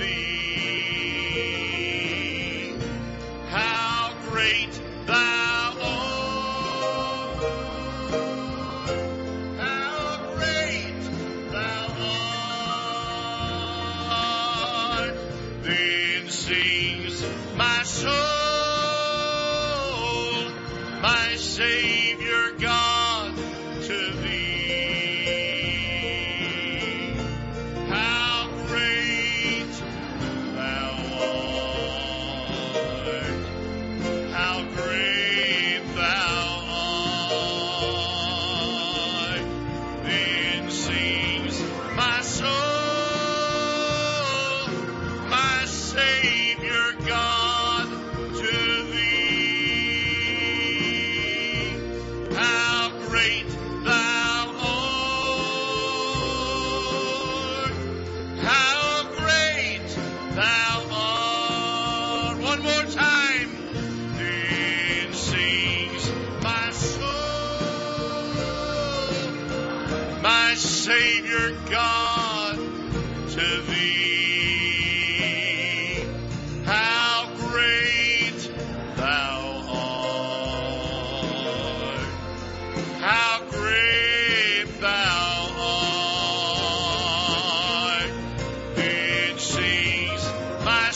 thee. How great thou art. How great thou art. Then sings my soul, my Savior God, to thee. How great thou art. How great thou art. Then sings my soul, my Savior God, to thee. How great thou art. How great thou art. One more time. Then sings my soul, my Savior God, to thee. How great thou art. How great thou art. Then sings my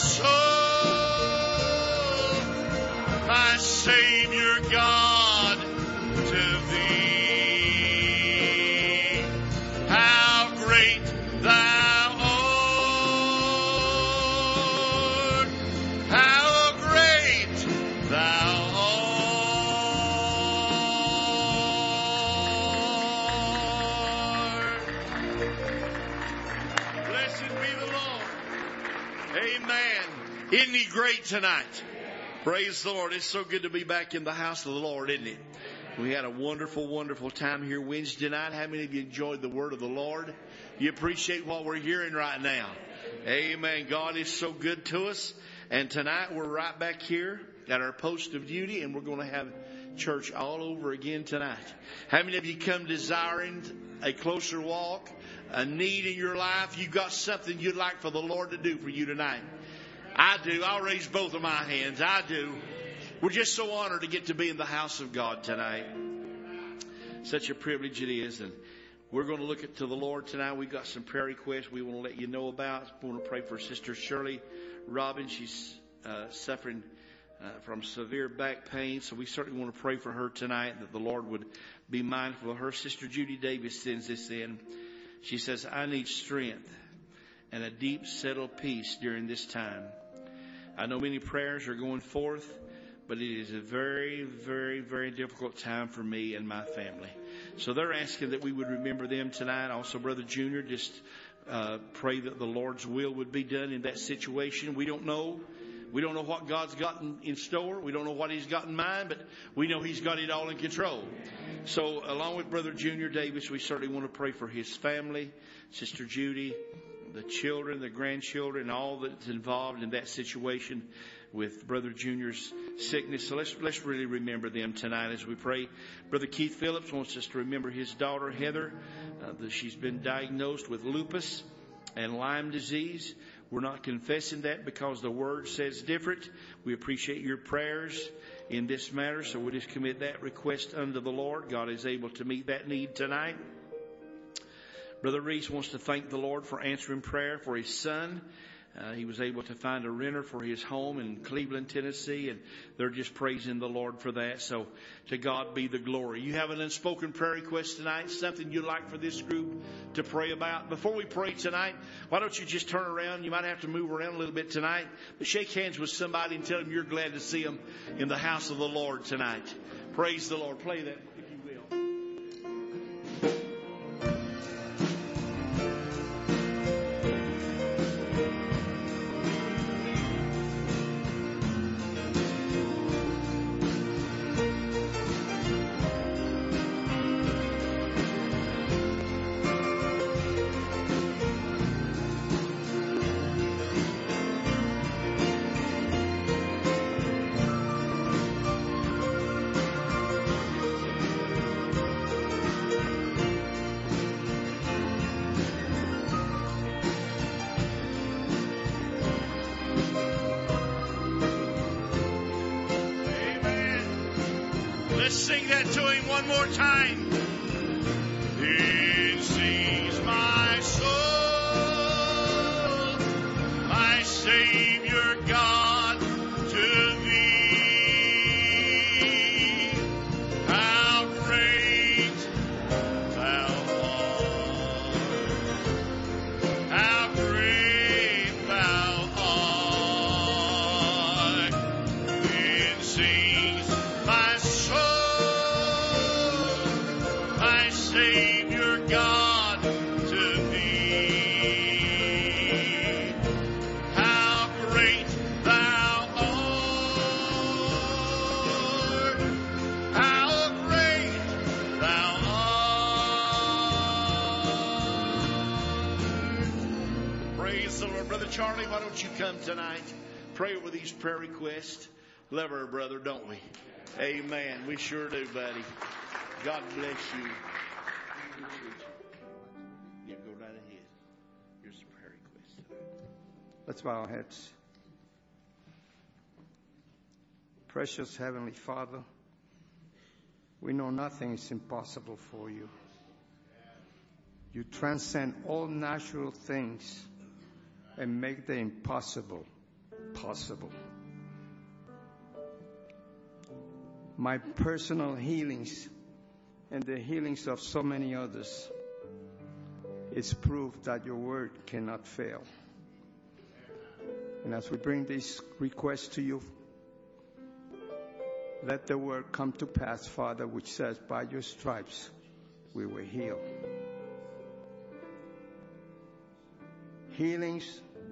soul, my Savior God, to thee. How great thou art. How great thou art. Blessed be the Lord. Amen. Isn't he great tonight? Praise the Lord. It's so good to be back in the house of the Lord, isn't it? We had a wonderful, wonderful time here Wednesday night. How many of you enjoyed the word of the Lord? You appreciate what we're hearing right now. Amen. God is so good to us. And tonight we're right back here at our post of duty, and we're going to have church all over again tonight. How many of you come desiring a closer walk, a need in your life? You've got something you'd like for the Lord to do for you tonight? I do. I'll raise both of my hands. I do. We're just so honored to get to be in the house of God tonight. Such a privilege it is. And we're going to look to the Lord tonight. We've got some prayer requests we want to let you know about. We want to pray for Sister Shirley Robbins. She's suffering from severe back pain. So we certainly want to pray for her tonight, that the Lord would be mindful of her. Sister Judy Davis sends this in. She says, I need strength and a deep settled peace during this time. I know many prayers are going forth, but it is a very, very, very difficult time for me and my family. So they're asking that we would remember them tonight. Also, Brother Junior, just pray that the Lord's will would be done in that situation. We don't know. We don't know what God's got in store. We don't know what He's got in mind, but we know He's got it all in control. So along with Brother Junior Davis, we certainly want to pray for his family, Sister Judy, the children, the grandchildren, all that's involved in that situation with Brother Junior's sickness. So let's really remember them tonight as we pray. Brother Keith Phillips wants us to remember his daughter, Heather. That she's been diagnosed with lupus and Lyme disease. We're not confessing that because the Word says different. We appreciate your prayers in this matter, so we'll just commit that request unto the Lord. God is able to meet that need tonight. Brother Reese wants to thank the Lord for answering prayer for his son. He was able to find a renter for his home in Cleveland, Tennessee, and they're just praising the Lord for that. So to God be the glory. You have an unspoken prayer request tonight, something you'd like for this group to pray about. Before we pray tonight, why don't you just turn around? You might have to move around a little bit tonight, but shake hands with somebody and tell them you're glad to see them in the house of the Lord tonight. Praise the Lord. Play that, if you will. Let's sing that to Him one more time. Then sings my soul, my Savior God, to Thee. How great Thou art! How great Thou art! Then sings my soul, my Savior God, to Thee. How great Thou art! How great Thou art! Praise the Lord. Brother Charlie, why don't you come tonight? Pray over these prayer requests. Love our brother, don't we? Amen. We sure do, buddy. God bless you. Yeah, go right ahead. Here's the prayer request tonight. Let's bow our heads. Precious Heavenly Father, we know nothing is impossible for you. You transcend all natural things and make the impossible possible. My personal healings and the healings of so many others is proof that your word cannot fail. And as we bring these requests to you, let the word come to pass, Father, which says, by your stripes we were healed. Healings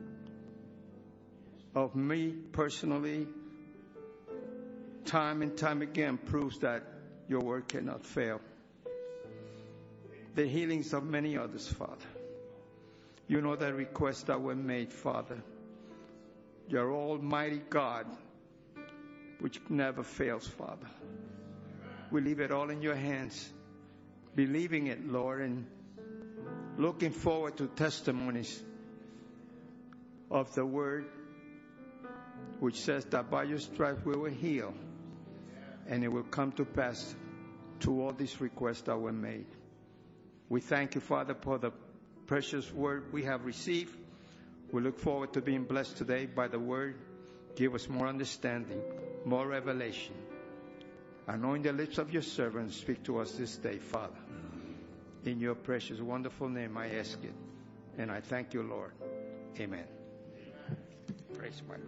of me personally, time and time again, proves that your word cannot fail. The healings of many others, Father. You know the requests that were made, Father. You're Almighty God, which never fails, Father. We leave it all in your hands, believing it, Lord, and looking forward to testimonies of the word, which says that by your stripes we were healed, and it will come to pass to all these requests that were made. We thank you, Father, for the precious word we have received. We look forward to being blessed today by the word. Give us more understanding, more revelation. Anoint the lips of your servants. Speak to us this day, Father. In your precious, wonderful name I ask it. And I thank you, Lord. Amen. Praise my Lord.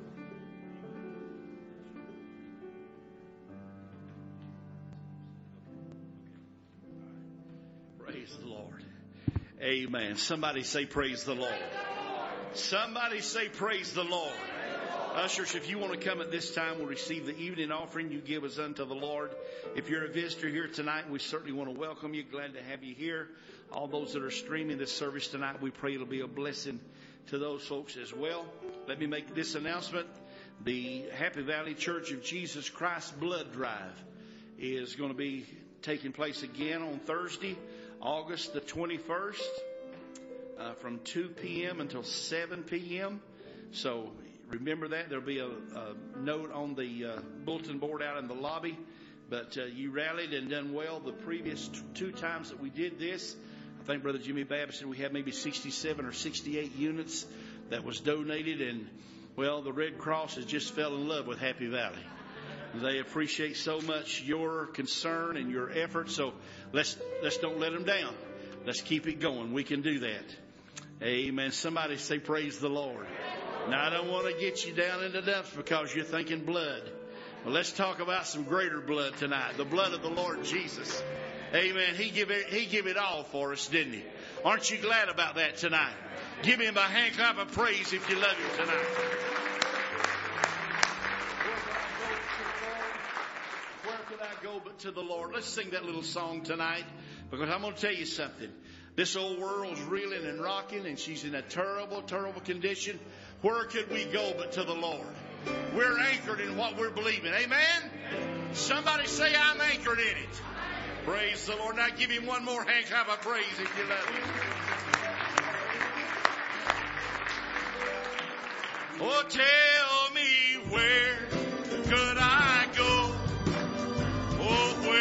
Praise the Lord. Amen. Somebody say praise the Lord. Somebody say praise the Lord. Ushers, if you want to come at this time, we'll receive the evening offering you give us unto the Lord. If you're a visitor here tonight, we certainly want to welcome you. Glad to have you here. All those that are streaming this service tonight, we pray it'll be a blessing to those folks as well. Let me make this announcement. The Happy Valley Church of Jesus Christ Blood Drive is going to be taking place again on Thursday, August the 21st, from 2 p.m. until 7 p.m. So remember that. There'll be a note on the bulletin board out in the lobby. But you rallied and done well the previous two times that we did this. I think Brother Jimmy Babb said we had maybe 67 or 68 units that was donated. And, well, the Red Cross has just fell in love with Happy Valley. They appreciate so much your concern and your effort. So let's don't let them down. Let's keep it going. We can do that. Amen. Somebody say praise the Lord. Now, I don't want to get you down in the dumps because you're thinking blood. Well, let's talk about some greater blood tonight. The blood of the Lord Jesus. Amen. He give it all for us, didn't he? Aren't you glad about that tonight? Give him a hand clap of praise if you love him tonight. Where could I go but to the Lord? Let's sing that little song tonight, because I'm going to tell you something. This old world's reeling and rocking, and she's in a terrible, terrible condition. Where could we go but to the Lord? We're anchored in what we're believing. Amen? Somebody say, I'm anchored in it. Praise the Lord. Now give him one more hand clap of praise if you love him. Oh, tell me, where could I go? Oh, where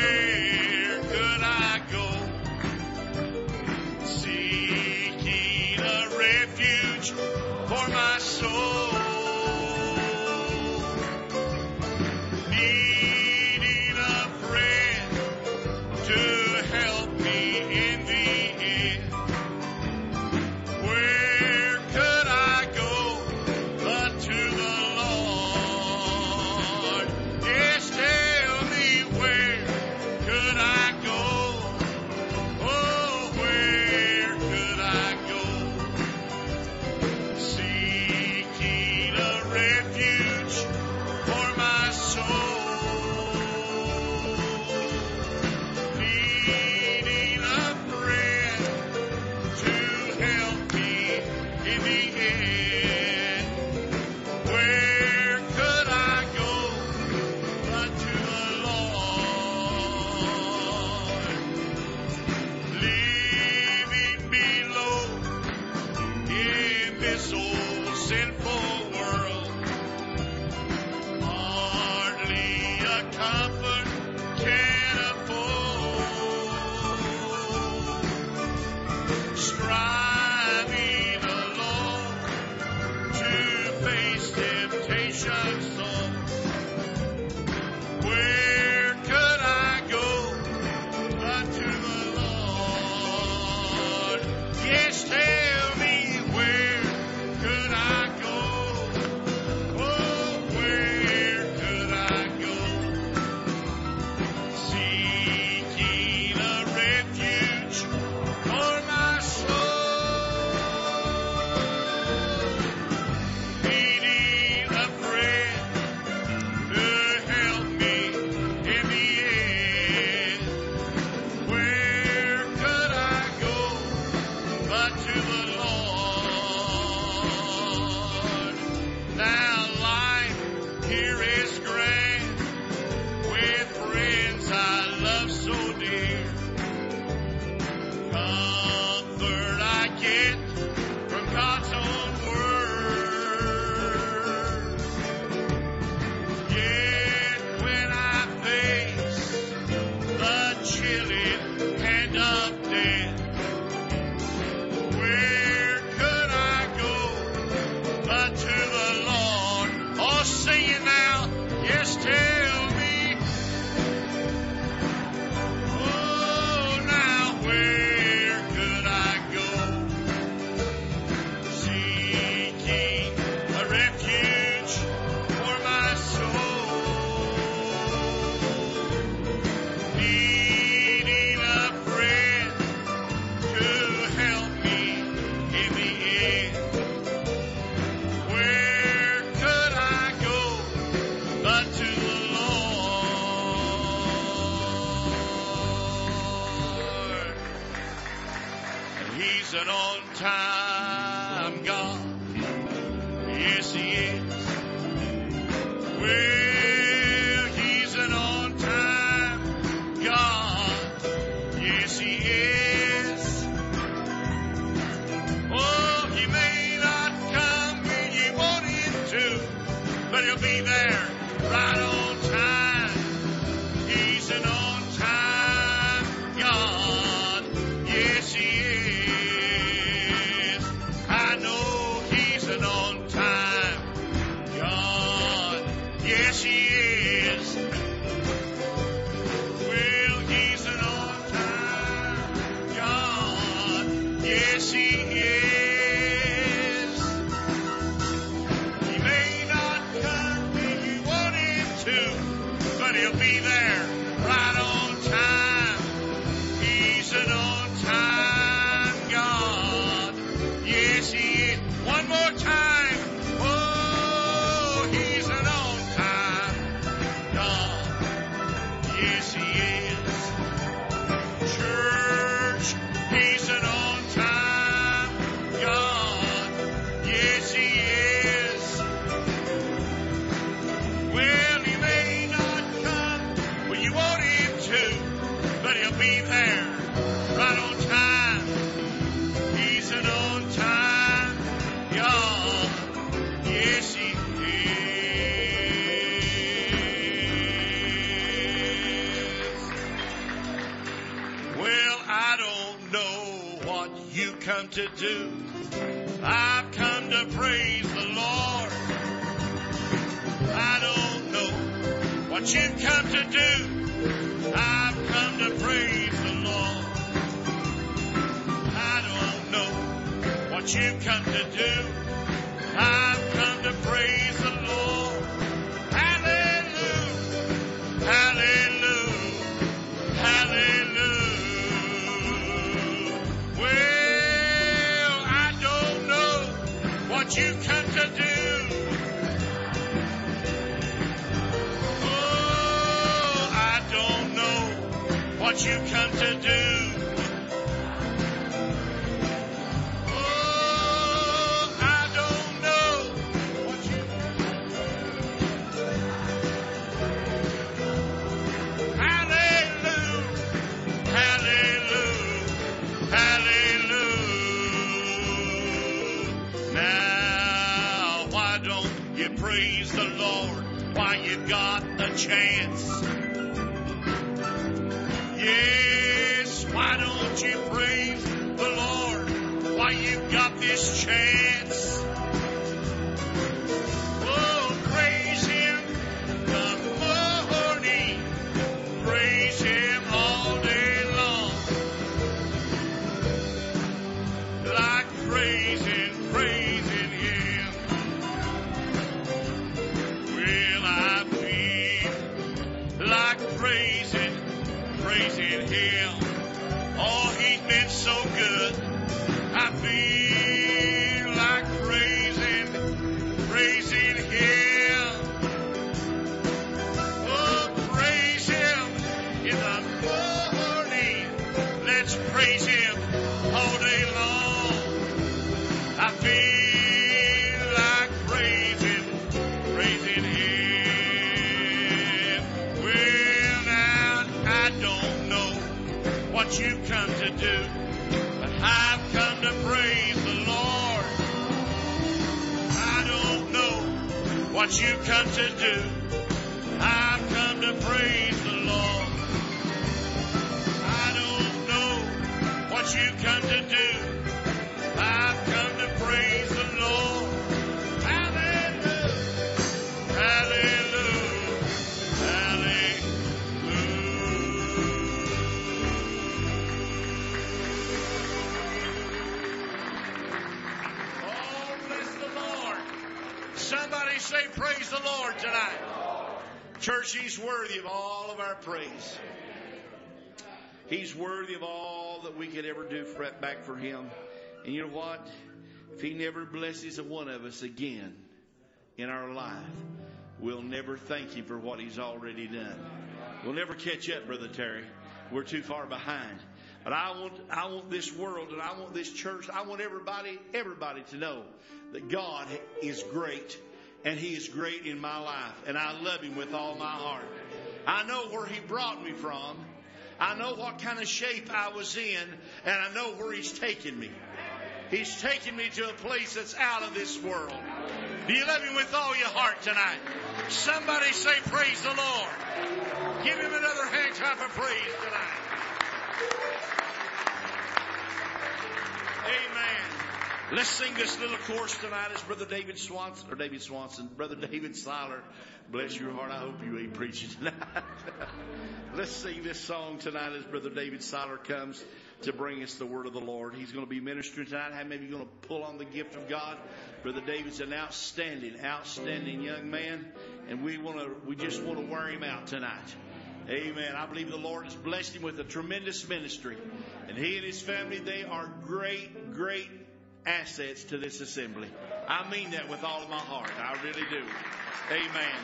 but He'll be there right on time. He's an on-time God. Yes, He is. I know He's an on-time God. Yes, He is. Well, He's an on-time God. Yes, He is. He may not come when you want Him to, but He'll be there right on time. He's an on-time God. Yes, He is. One more time. Oh, He's an on-time God. Yes, He is. Church, He's an on-time God. Yes, He is. Well, He may not come when you want Him to, but He'll be there right on time. He's an on-time God. Yes, He is. Well, I don't know what you come to do. I've come to praise the Lord. I don't know what you've come to do. I've come to praise the Lord. I don't know what you've come to do. I've come to praise the Lord. Hallelujah. Hallelujah. Hallelujah. Well, I don't know what you've come to do. Oh, I don't know what you've come to do. Oh, I don't know what you. Hallelujah. Hallelujah. Hallelujah. Now, why don't you praise the Lord while you've got a chance? Yes, why don't you praise the Lord while you've got this chance? Oh, praise Him the morning, praise Him all day long. Like praising Him. Well, I feel like praising Him. Oh, He's been so good. I feel like praising Him. Oh, praise Him in the morning. Let's praise Him all day long. I feel like praising Him. Well, now, I don't know what you've come to do, but I've come to praise the Lord. I don't know what you've come to do. I've come to praise the Lord. I don't know what you've come to do. I've come to praise the Lord. Hallelujah. Hallelujah. Hallelujah. Oh, bless the Lord. Somebody say praise the Lord tonight. Church, He's worthy of all of our praise. He's worthy of all that we could ever do back for Him. And you know what? If He never blesses a one of us again in our life, we'll never thank Him for what He's already done. We'll never catch up, Brother Terry. We're too far behind. But I want this world and I want this church, I want everybody to know that God is great. And He is great in my life. And I love Him with all my heart. I know where He brought me from. I know what kind of shape I was in. And I know where He's taken me. He's taken me to a place that's out of this world. Do you love Him with all your heart tonight? Somebody say, praise the Lord. Give Him another hand clap of praise tonight. Amen. Let's sing this little chorus tonight as Brother David Seiler. Bless your heart. I hope you ain't preaching tonight. Let's sing this song tonight as Brother David Seiler comes to bring us the word of the Lord. He's going to be ministering tonight. How many of you going to pull on the gift of God? Brother David's an outstanding young man, and we just want to wear him out tonight. Amen. I believe the Lord has blessed him with a tremendous ministry, and he and his family, they are great assets to this assembly. I mean that with all of my heart. I really do. Amen.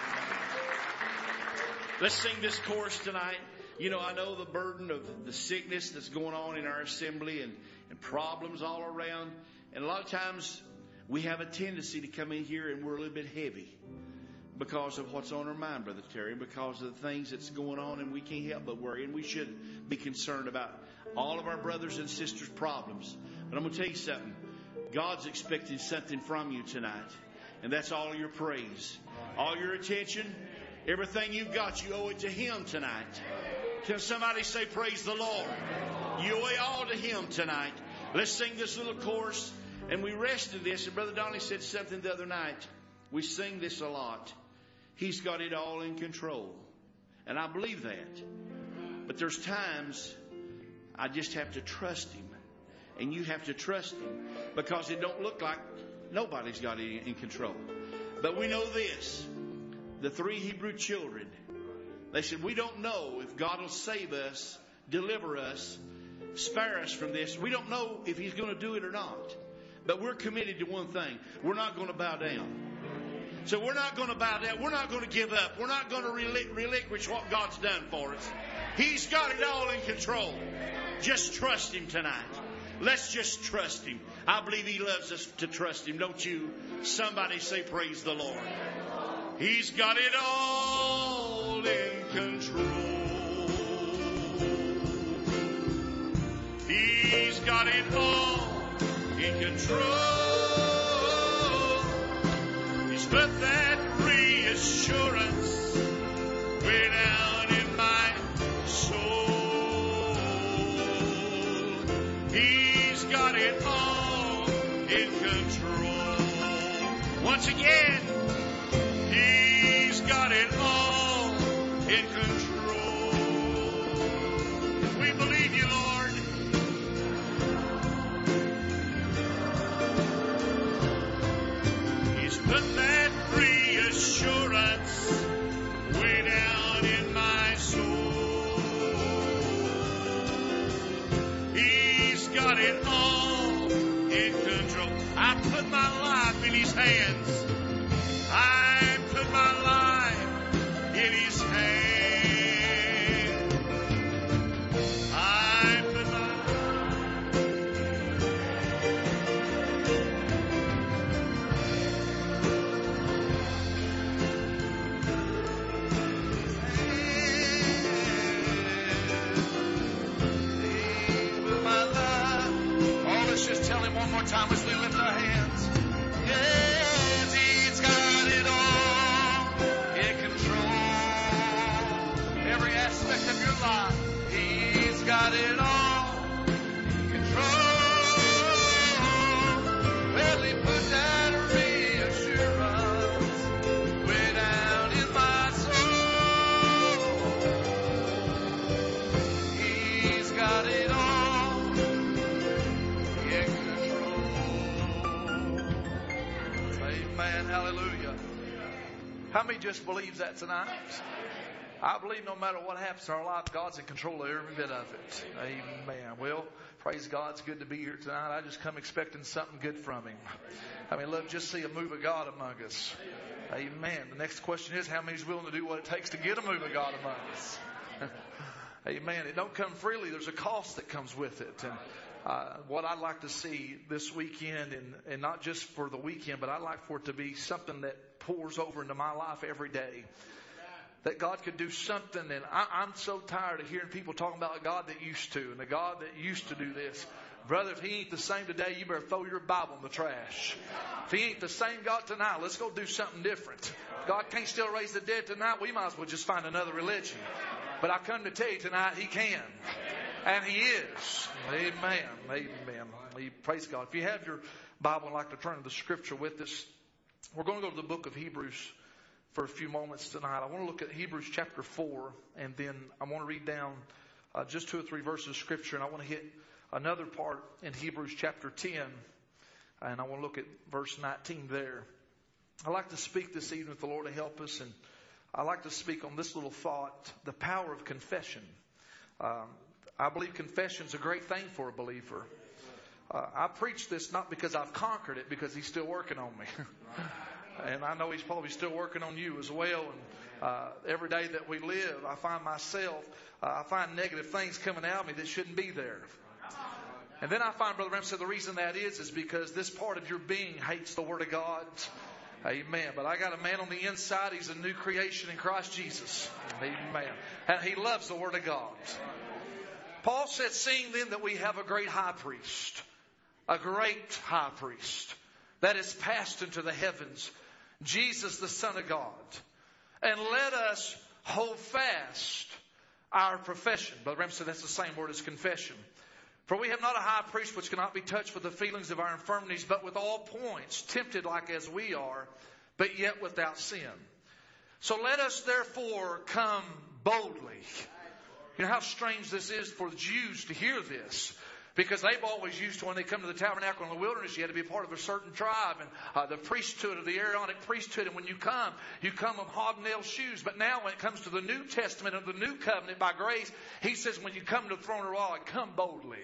Let's sing this chorus tonight. You know, I know the burden of the sickness that's going on in our assembly and problems all around. And a lot of times we have a tendency to come in here and we're a little bit heavy because of what's on our mind, Brother Terry, because of the things that's going on, and we can't help but worry. And we should be concerned about all of our brothers and sisters' problems. But I'm going to tell you something. God's expecting something from you tonight. And that's all your praise. All your attention. Everything you've got, you owe it to Him tonight. Can somebody say, praise the Lord? You owe it all to Him tonight. Let's sing this little chorus. And we rested this. And Brother Donnie said something the other night. We sing this a lot. He's got it all in control. And I believe that. But there's times I just have to trust Him. And you have to trust Him. Because it don't look like nobody's got it in control. But we know this. The 3 Hebrew children, they said, we don't know if God will save us, deliver us, spare us from this. We don't know if He's going to do it or not. But we're committed to one thing. We're not going to bow down. So we're not going to bow down. We're not going to give up. We're not going to relinquish what God's done for us. He's got it all in control. Just trust Him tonight. Let's just trust Him. I believe He loves us to trust Him. Don't you? Somebody say, praise the Lord. He's got it all in control. He's got it all in control. He's put that reassurance way down in my soul. He's got it all in control. Once again, He's got it all in control. We believe You, Lord. He's put that reassurance way down in my soul. He's got it all in control. I put my life in His hands. I put my life in His hand. I put my life. Oh, let's just tell Him one more time as we lift our hands. Yes, He's got it all in control. Every aspect of your life, He's got it all in control. Well, He put that reassurance way down in my soul. He's got it all in control. Amen. Hallelujah. How many just believes that tonight? I believe no matter what happens in our life, God's in control of every bit of it. Amen. Well, praise God. It's good to be here tonight. I just come expecting something good from Him. I mean, love just see a move of God among us. Amen. The next question is, how many's willing to do what it takes to get a move of God among us? Amen. It don't come freely. There's a cost that comes with it. And what I'd like to see this weekend, and not just for the weekend, but I'd like for it to be something that pours over into my life every day. That God could do something. And I'm so tired of hearing people talking about a God that used to, and a God that used to do this. Brother, if He ain't the same today, you better throw your Bible in the trash. If He ain't the same God tonight, let's go do something different. If God can't still raise the dead tonight, we might as well just find another religion. But I come to tell you tonight, He can. And He is. Amen. Amen. Praise God. If you have your Bible and like to turn to the Scripture with us, we're going to go to the book of Hebrews for a few moments tonight. I want to look at Hebrews chapter 4, and then I want to read down just 2 or 3 verses of Scripture, and I want to hit another part in Hebrews chapter 10, and I want to look at verse 19 there. I'd like to speak this evening with the Lord to help us, and I'd like to speak on this little thought, the power of confession. I believe confession is a great thing for a believer. I preach this not because I've conquered it, because He's still working on me. And I know He's probably still working on you as well. And every day that we live, I find myself, I find negative things coming out of me that shouldn't be there. And then I find, Brother Branham said, the reason that is because this part of your being hates the Word of God. Amen. But I got a man on the inside. He's a new creation in Christ Jesus. Amen. And he loves the Word of God. Paul said, seeing then that we have a great high priest that is passed into the heavens, Jesus the Son of God, and let us hold fast our profession. Brother Branham said that's the same word as confession. For we have not a high priest which cannot be touched with the feelings of our infirmities, but with all points tempted like as we are, but yet without sin. So let us therefore come boldly. You know how strange this is for the Jews to hear this. Because they've always used to, when they come to the tabernacle in the wilderness, you had to be a part of a certain tribe and the priesthood of the Aaronic priesthood. And when you come with hobnail shoes. But now when it comes to the New Testament of the New Covenant by grace, He says when you come to the throne of God, come boldly.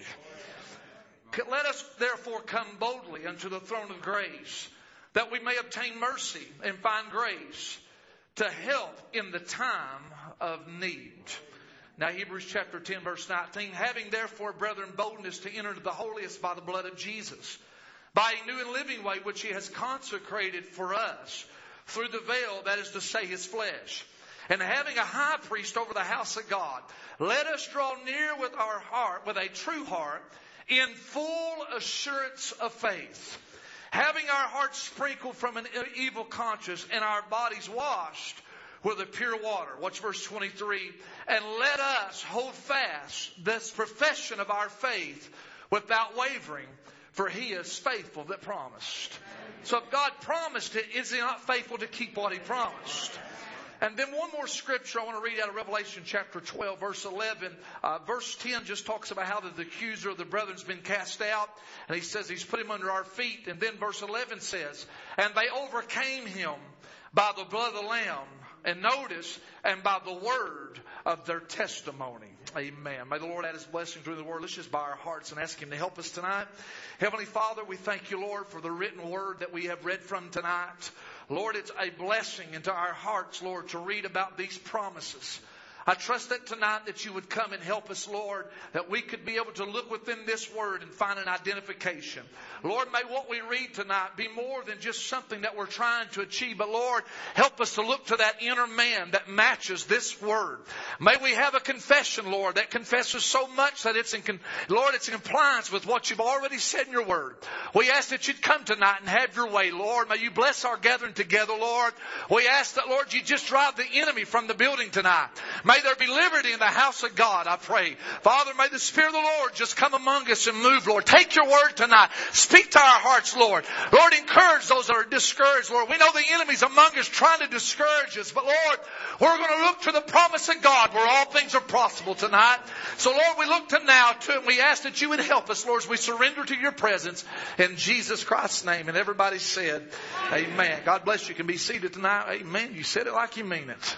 Let us therefore come boldly unto the throne of grace, that we may obtain mercy and find grace to help in the time of need. Now, Hebrews chapter 10, verse 19, having therefore, brethren, boldness to enter into the holiest by the blood of Jesus, by a new and living way which He has consecrated for us through the veil, that is to say, His flesh. And having a high priest over the house of God, let us draw near with our heart, with a true heart, in full assurance of faith, having our hearts sprinkled from an evil conscience and our bodies washed with the pure water. Watch verse 23. And let us hold fast this profession of our faith without wavering, for He is faithful that promised. So if God promised it, is He not faithful to keep what He promised? And then one more scripture I want to read out of Revelation chapter 12, verse 11. Verse 10 just talks about how the accuser of the brethren has been cast out. And he says He's put him under our feet. And then verse 11 says, and they overcame him by the blood of the Lamb. And notice, and by the word of their testimony. Amen. May the Lord add His blessing through the word. Let's just bow our hearts and ask Him to help us tonight. Heavenly Father, we thank You, Lord, for the written word that we have read from tonight. Lord, it's a blessing into our hearts, Lord, to read about these promises. I trust that tonight that You would come and help us, Lord, that we could be able to look within this word and find an identification. Lord, may what we read tonight be more than just something that we're trying to achieve. But Lord, help us to look to that inner man that matches this word. May we have a confession, Lord, that confesses so much that it's in compliance with what You've already said in Your word. We ask that You'd come tonight and have Your way, Lord. May You bless our gathering together, Lord. We ask that, Lord, You just drive the enemy from the building tonight. May there be liberty in the house of God, I pray. Father, may the Spirit of the Lord just come among us and move, Lord. Take Your word tonight. Speak to our hearts, Lord. Lord, encourage those that are discouraged, Lord. We know the enemy's among us trying to discourage us. But, Lord, we're going to look to the promise of God where all things are possible tonight. So, Lord, we look to now to it. And we ask that You would help us, Lord, as we surrender to Your presence in Jesus Christ's name. And everybody said, amen. God bless you. You can be seated tonight. Amen. You said it like you mean it.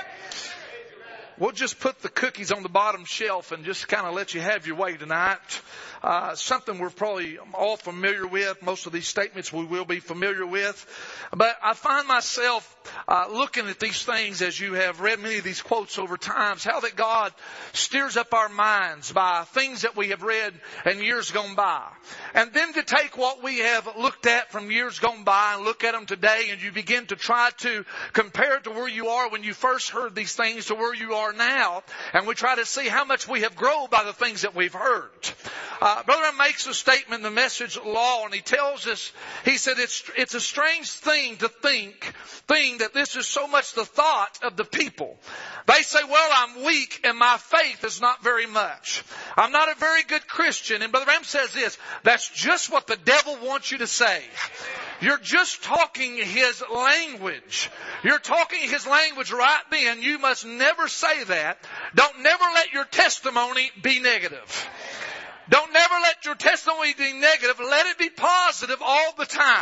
We'll just put the cookies on the bottom shelf and just kind of let you have your way tonight. Something we're probably all familiar with. Most of these statements we will be familiar with. But I find myself looking at these things as you have read many of these quotes over times, how that God steers up our minds by things that we have read in years gone by. And then to take what we have looked at from years gone by and look at them today, and you begin to try to compare it to where you are when you first heard these things to where you are are now, and we try to see how much we have grown by the things that we've heard. Brother makes a statement in the Message Law, and he tells us, he said, it's a strange thing to think that this is so much the thought of the people. They say, well, I'm weak and my faith is not very much. I'm not a very good Christian. And Brother Branham says this, that's just what the devil wants you to say. You're just talking his language. You're talking his language right then. You must never say that. Don't never let your testimony be negative. Don't never let your testimony be negative. Let it be positive all the time.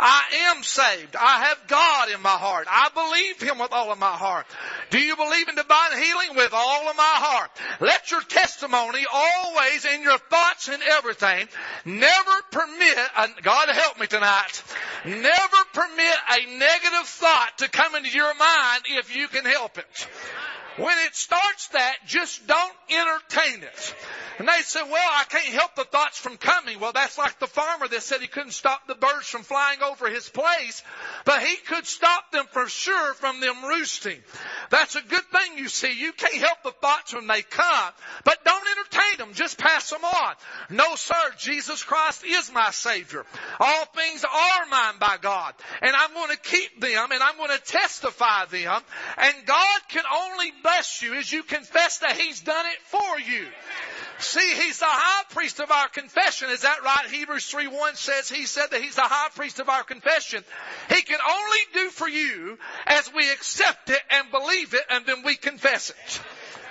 I am saved. I have God in my heart. I believe Him with all of my heart. Do you believe in divine healing? With all of my heart. Let your testimony always, in your thoughts and everything, never permit, God help me tonight, never permit a negative thought to come into your mind if you can help it. When it starts that, just don't entertain it. And they say, well, I can't help the thoughts from coming. Well, that's like the farmer that said he couldn't stop the birds from flying over his place, but he could stop them for sure from them roosting. That's a good thing, you see. You can't help the thoughts when they come, but don't entertain them. Just pass them on. No, sir, Jesus Christ is my Savior. All things are mine by God, and I'm going to keep them, and I'm going to testify them, and God can only bless you as you confess that He's done it for you. See, He's the high priest of our confession. Is that right? Hebrews 3:1 says He said that He's the high priest of our confession. He can only do for you as we accept it and believe it and then we confess it.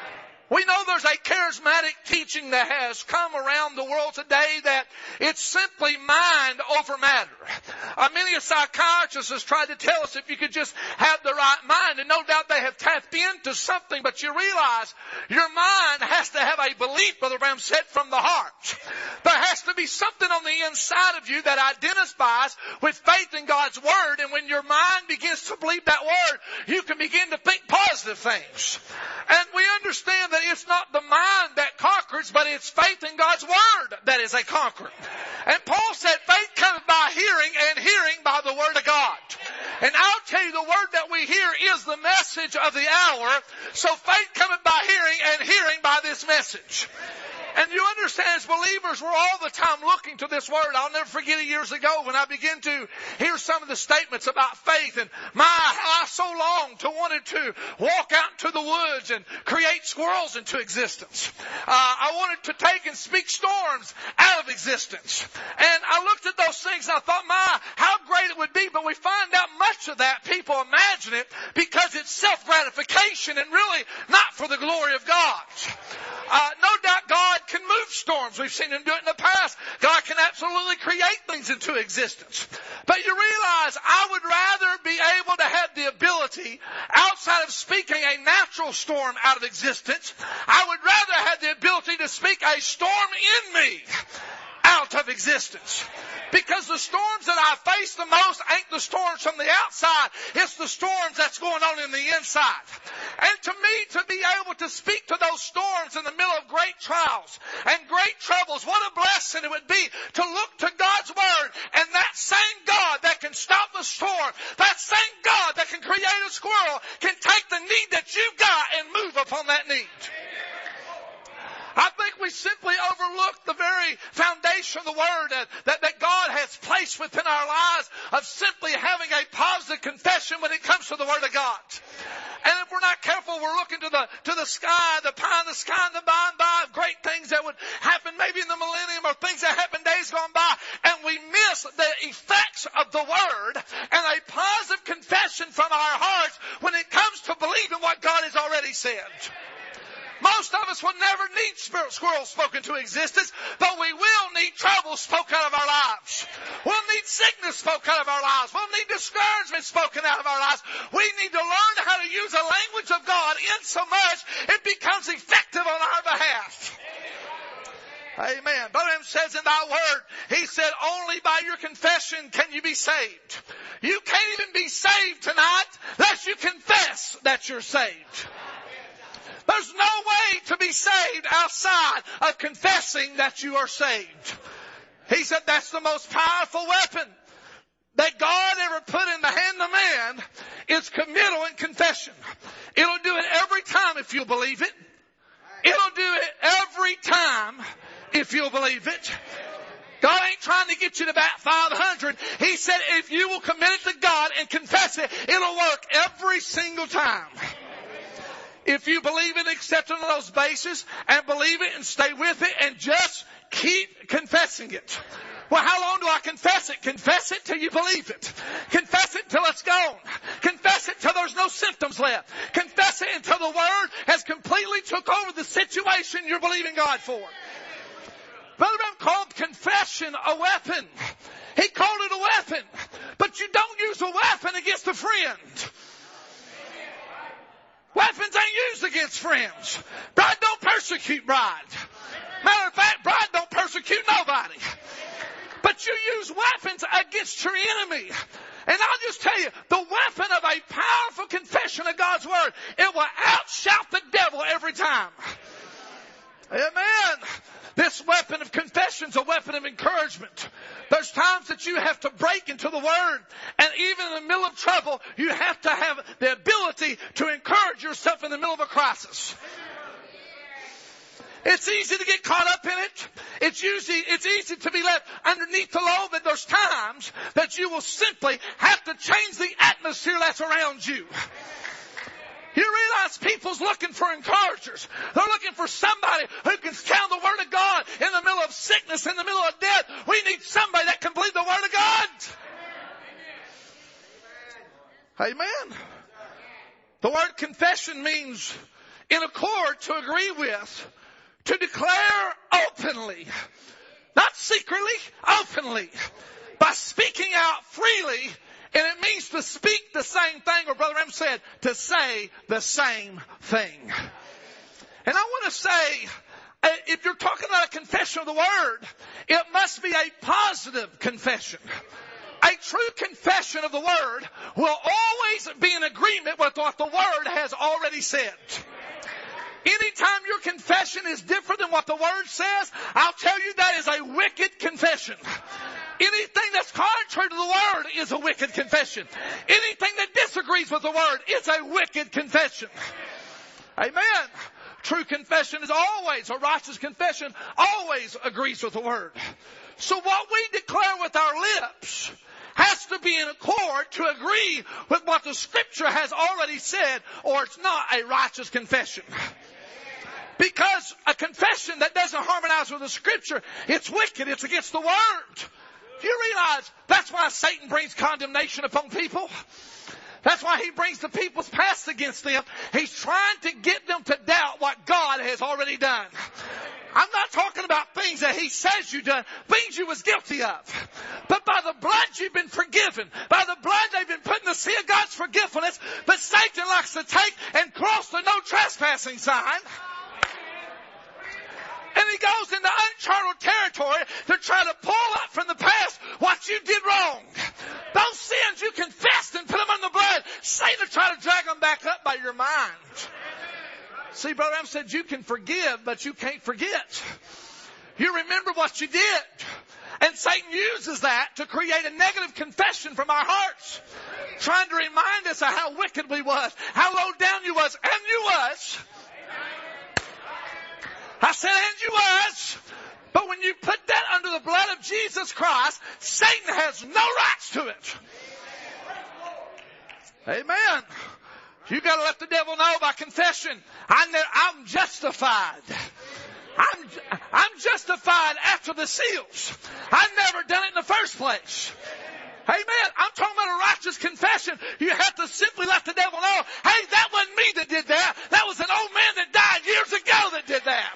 We know there's a charismatic teaching that has come around the world today that it's simply mind over matter. Many a psychiatrist has tried to tell us if you could just have the right mind, and no doubt they have tapped into something, but you realize your mind has to have a belief, Brother Branham said, from the heart. There has to be something on the inside of you that identifies with faith in God's Word, and when your mind begins to believe that Word, you can begin to think positive things. And we understand that it's not the mind that conquers, but it's faith in God's Word that is a conqueror. And Paul said faith comes by hearing, and hearing by the Word of God. And I'll tell you, the Word that we hear is the message of the hour. So faith cometh by hearing, and hearing by this message. And you understand, as believers, we're all the time looking to this Word. I'll never forget it years ago when I began to hear some of the statements about faith. And how I so longed to wanted to walk out into the woods and create squirrels into existence. I wanted to take and speak storms out of existence. And I looked at those things and I thought, how great it would be. But we find out much of that, people imagine it because it's self-gratification and really not for the glory of God. No doubt God can move storms. We've seen Him do it in the past. God can absolutely create things into existence. But you realize I would rather be able to have the ability, outside of speaking a natural storm out of existence, I would rather have the ability to speak a storm in me out of existence. Because the storms that I face the most ain't the storms from the outside. It's the storms that's going on in the inside. And to me, to be able to speak to those storms in the middle of great trials and great troubles, what a blessing it would be to look to God's Word, and that same God that can stop the storm, that same God that can create a squirrel, can take the need that you've got and move upon that need. I think we simply overlook the very foundation of the Word that God has placed within our lives of simply having a positive confession when it comes to the Word of God. And if we're not careful, we're looking to the sky, the pie in the sky, and the by and by of great things that would happen maybe in the millennium or things that happened days gone by, and we miss the effects of the Word and a positive confession from our hearts when it comes to believing what God has already said. Most of us will never need squirrels spoken to existence, but we will need trouble spoken out of our lives. We'll need sickness spoken out of our lives. We'll need discouragement spoken out of our lives. We need to learn how to use the language of God in so much it becomes effective on our behalf. Amen. Brother says in thy word, he said, only by your confession can you be saved. You can't even be saved tonight unless you confess that you're saved. There's no way to be saved outside of confessing that you are saved. He said that's the most powerful weapon that God ever put in the hand of man is committal and confession. It'll do it every time if you'll believe it. It'll do it every time if you'll believe it. God ain't trying to get you to bat 500. He said if you will commit it to God and confess it, it'll work every single time. If you believe it, accept it on those bases and believe it and stay with it and just keep confessing it. Well, how long do I confess it? Confess it till you believe it. Confess it till it's gone. Confess it till there's no symptoms left. Confess it until the Word has completely took over the situation you're believing God for. Brother Branham called confession a weapon. He called it a weapon. But you don't use a weapon against a friend. Weapons ain't used against friends. Bride don't persecute bride. Matter of fact, bride don't persecute nobody. But you use weapons against your enemy. And I'll just tell you, the weapon of a powerful confession of God's Word, it will outshout the devil every time. Amen. This weapon of confession is a weapon of encouragement. There's times that you have to break into the Word. And even in the middle of trouble, you have to have the ability to encourage yourself in the middle of a crisis. It's easy to get caught up in it. It's easy to be left underneath the load, but there's times that you will simply have to change the atmosphere that's around you. You realize people's looking for encouragers. They're looking for somebody who can stand the Word of God in the middle of sickness, in the middle of death. We need somebody that can believe the Word of God. Amen. The word confession means in accord, to agree with, to declare openly, not secretly, openly, by speaking out freely. And it means to speak the same thing, or Brother M said, to say the same thing. And I want to say, if you're talking about a confession of the Word, it must be a positive confession. A true confession of the Word will always be in agreement with what the Word has already said. Anytime your confession is different than what the Word says, I'll tell you that is a wicked confession. Anything that's contrary to the Word is a wicked confession. Anything that disagrees with the Word is a wicked confession. Amen. True confession is always, a righteous confession always agrees with the Word. So what we declare with our lips has to be in accord to agree with what the Scripture has already said, or it's not a righteous confession. Because a confession that doesn't harmonize with the Scripture, it's wicked, it's against the Word. Do you realize that's why Satan brings condemnation upon people? That's why he brings the people's past against them. He's trying to get them to doubt what God has already done. I'm not talking about things that he says you've done, things you was guilty of. But by the blood you've been forgiven. By the blood they've been put in the sea of God's forgiveness. But Satan likes to take and cross the no trespassing sign. And he goes into uncharted territory to try to pull up from the past what you did wrong. Those sins you confessed and put them on the blood, Satan will try to drag them back up by your mind. See, Brother Am said you can forgive, but you can't forget. You remember what you did. And Satan uses that to create a negative confession from our hearts. Trying to remind us of how wicked we was, how low down you was, and you was. I said, and you was. But when you put that under the blood of Jesus Christ, Satan has no rights to it. Amen. You got to let the devil know by confession. I'm justified. I'm justified after the seals. I've never done it in the first place. Amen. I'm talking about a righteous confession. You have to simply let the devil know, hey, that wasn't me that did that. That was an old man that died years ago that did that.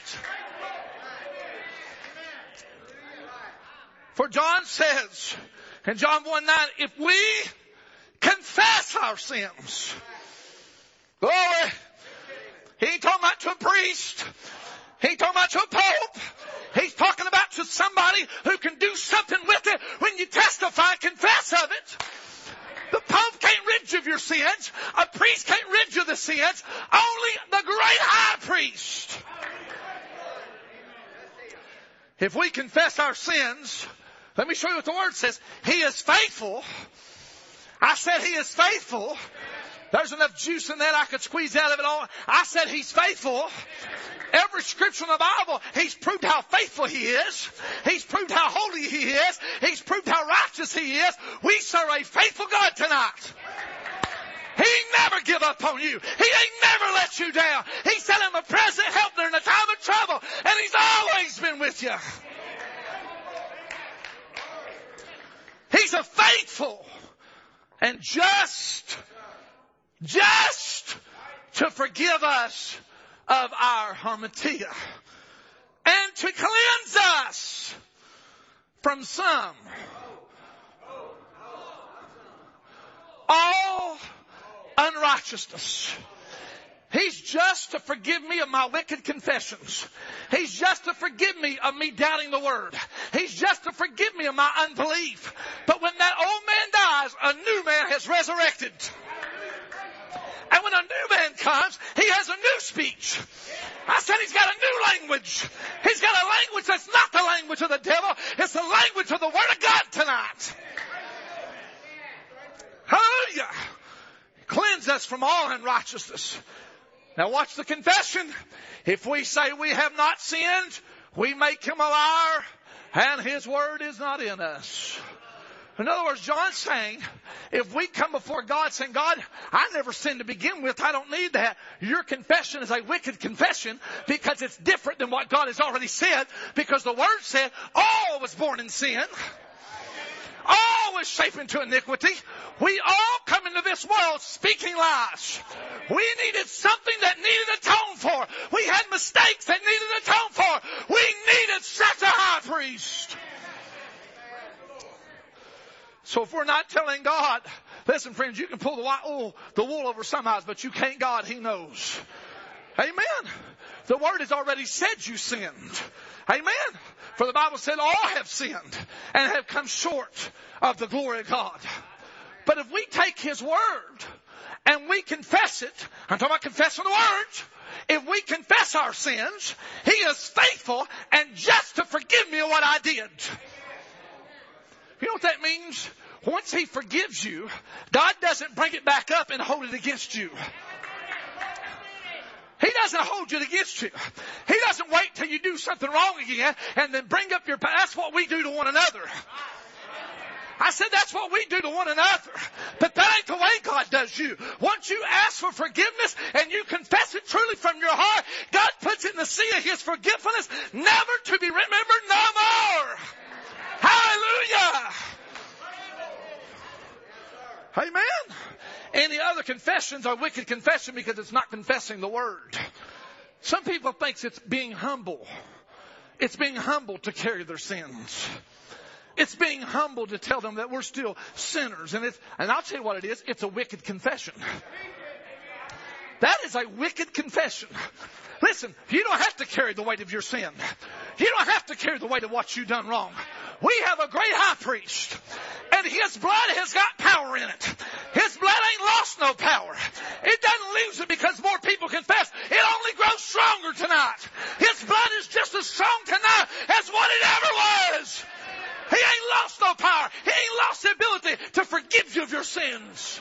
For John says in John 1:9, if we confess our sins, glory, he ain't talking about to a priest. He ain't talking about to a pope. He's talking about to somebody who can do something with it when you testify and confess of it. The Pope can't rid you of your sins. A priest can't rid you of the sins. Only the great high priest. If we confess our sins, Let me show you what the Word says. He is faithful. I said He is faithful. There's enough juice in that I could squeeze out of it all. I said He's faithful. Every scripture in the Bible, He's proved how faithful He is. He's proved how holy He is. He's proved how righteous He is. We serve a faithful God tonight. He ain't never give up on you. He ain't never let you down. He said I'm a present help during the time of trouble. And He's always been with you. He's a faithful and just to forgive us of our hamartia and to cleanse us from some all unrighteousness. He's just to forgive me of my wicked confessions. He's just to forgive me of me doubting the Word. He's just to forgive me of my unbelief. But when that old man dies, a new man has resurrected. And when a new man comes, he has a new speech. I said he's got a new language. He's got a language that's not the language of the devil. It's the language of the Word of God tonight. Hallelujah. Cleanse us from all unrighteousness. Now watch the confession. If we say we have not sinned, we make Him a liar, and His word is not in us. In other words, John's saying, if we come before God saying, God, I never sinned to begin with, I don't need that. Your confession is a wicked confession because it's different than what God has already said, because the Word said, all was born in sin. All was shaped into iniquity. We all come into this world speaking lies. We needed something that needed atoned for. We had mistakes that needed atoned for. We needed such a high priest. So if we're not telling God, listen friends, you can pull the wool over some eyes, but you can't God. He knows. Amen. The Word has already said you sinned. Amen. For the Bible said all have sinned and have come short of the glory of God. But if we take His Word and we confess it, I'm talking about confessing the Word. If we confess our sins, He is faithful and just to forgive me of what I did. You know what that means? Once He forgives you, God doesn't bring it back up and hold it against you. He doesn't hold it against you. He doesn't wait till you do something wrong again and then bring up your past. That's what we do to one another. I said that's what we do to one another. But that ain't the way God does you. Once you ask for forgiveness and you confess it truly from your heart, God puts it in the sea of His forgiveness, never to be remembered no more. Hallelujah. Amen. Any other confessions are wicked confession because it's not confessing the Word. Some people think it's being humble. It's being humble to carry their sins. It's being humble to tell them that we're still sinners. And I'll tell you what it is. It's a wicked confession. That is a wicked confession. Listen, you don't have to carry the weight of your sin. You don't have to carry the weight of what you've done wrong. We have a great high priest, and His blood has got power in it. His blood ain't lost no power. It doesn't lose it because more people confess. It only grows stronger tonight. His blood is just as strong tonight as what it ever was. He ain't lost no power. He ain't lost the ability to forgive you of your sins.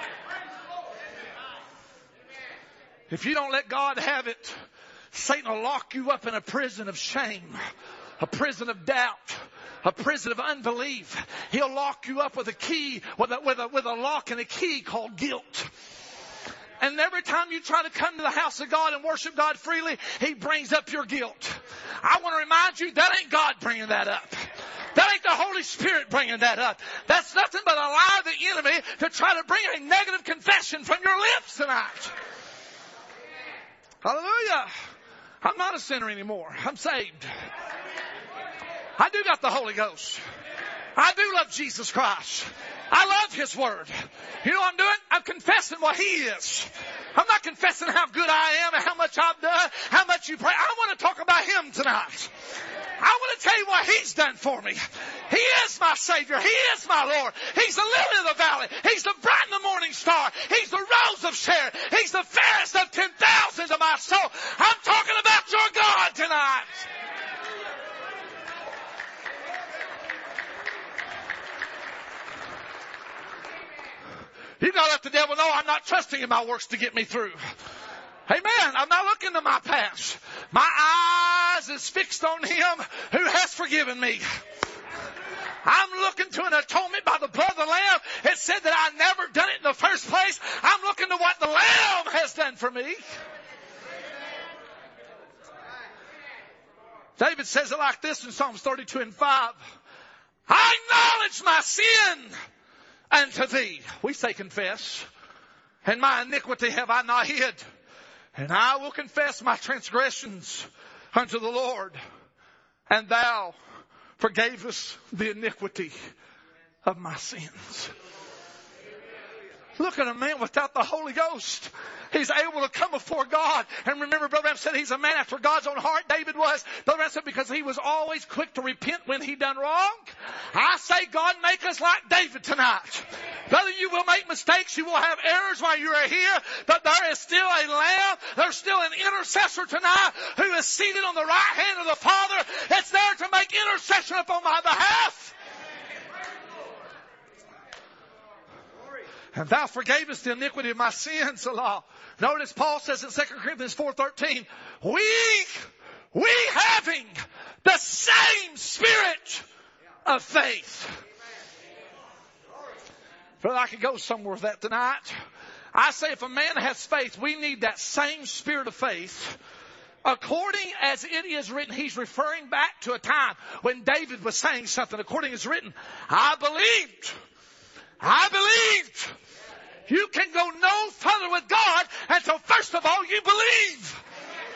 If you don't let God have it, Satan will lock you up in a prison of shame, a prison of doubt, a prison of unbelief. He'll lock you up with a key, with a lock and a key called guilt. And every time you try to come to the house of God and worship God freely, He brings up your guilt. I want to remind you, that ain't God bringing that up. That ain't the Holy Spirit bringing that up. That's nothing but a lie of the enemy to try to bring a negative confession from your lips tonight. Hallelujah. I'm not a sinner anymore. I'm saved. I do got the Holy Ghost. I do love Jesus Christ. I love His Word. You know what I'm doing? I'm confessing what He is. I'm not confessing how good I am and how much I've done, how much you pray. I want to talk about Him tonight. I want to tell you what He's done for me. He is my Savior. He is my Lord. He's the lily of the valley. He's the bright and the morning star. He's the rose of Sharon. He's the fairest of 10,000 of my soul. I'm talking about your God tonight. got to let the devil know I'm not trusting in my works to get me through. Amen. I'm not looking to my past. My eyes is fixed on Him who has forgiven me. I'm looking to an atonement by the blood of the Lamb. It said that I never done it in the first place. I'm looking to what the Lamb has done for me. David says it like this in Psalms 32:5. I acknowledge my sin unto thee. We say confess. And my iniquity have I not hid. And I will confess my transgressions unto the Lord. And thou forgavest the iniquity of my sins. Look at a man without the Holy Ghost. He's able to come before God. And remember, Brother Branham said he's a man after God's own heart. David was. Brother Branham said because he was always quick to repent when he done wrong. I say, God, make us like David tonight. Brother, you will make mistakes. You will have errors while you are here. But there is still a Lamb. There's still an intercessor tonight who is seated on the right hand of the Father. It's there to make intercession upon my behalf. And thou forgavest the iniquity of my sins, Allah. Notice Paul says in 2 Corinthians 4:13, we having the same spirit of faith. Brother, I could go somewhere with that tonight. I say if a man has faith, we need that same spirit of faith. According as it is written, he's referring back to a time when David was saying something. According as written, I believed. You can go no further with God until first of all you believe.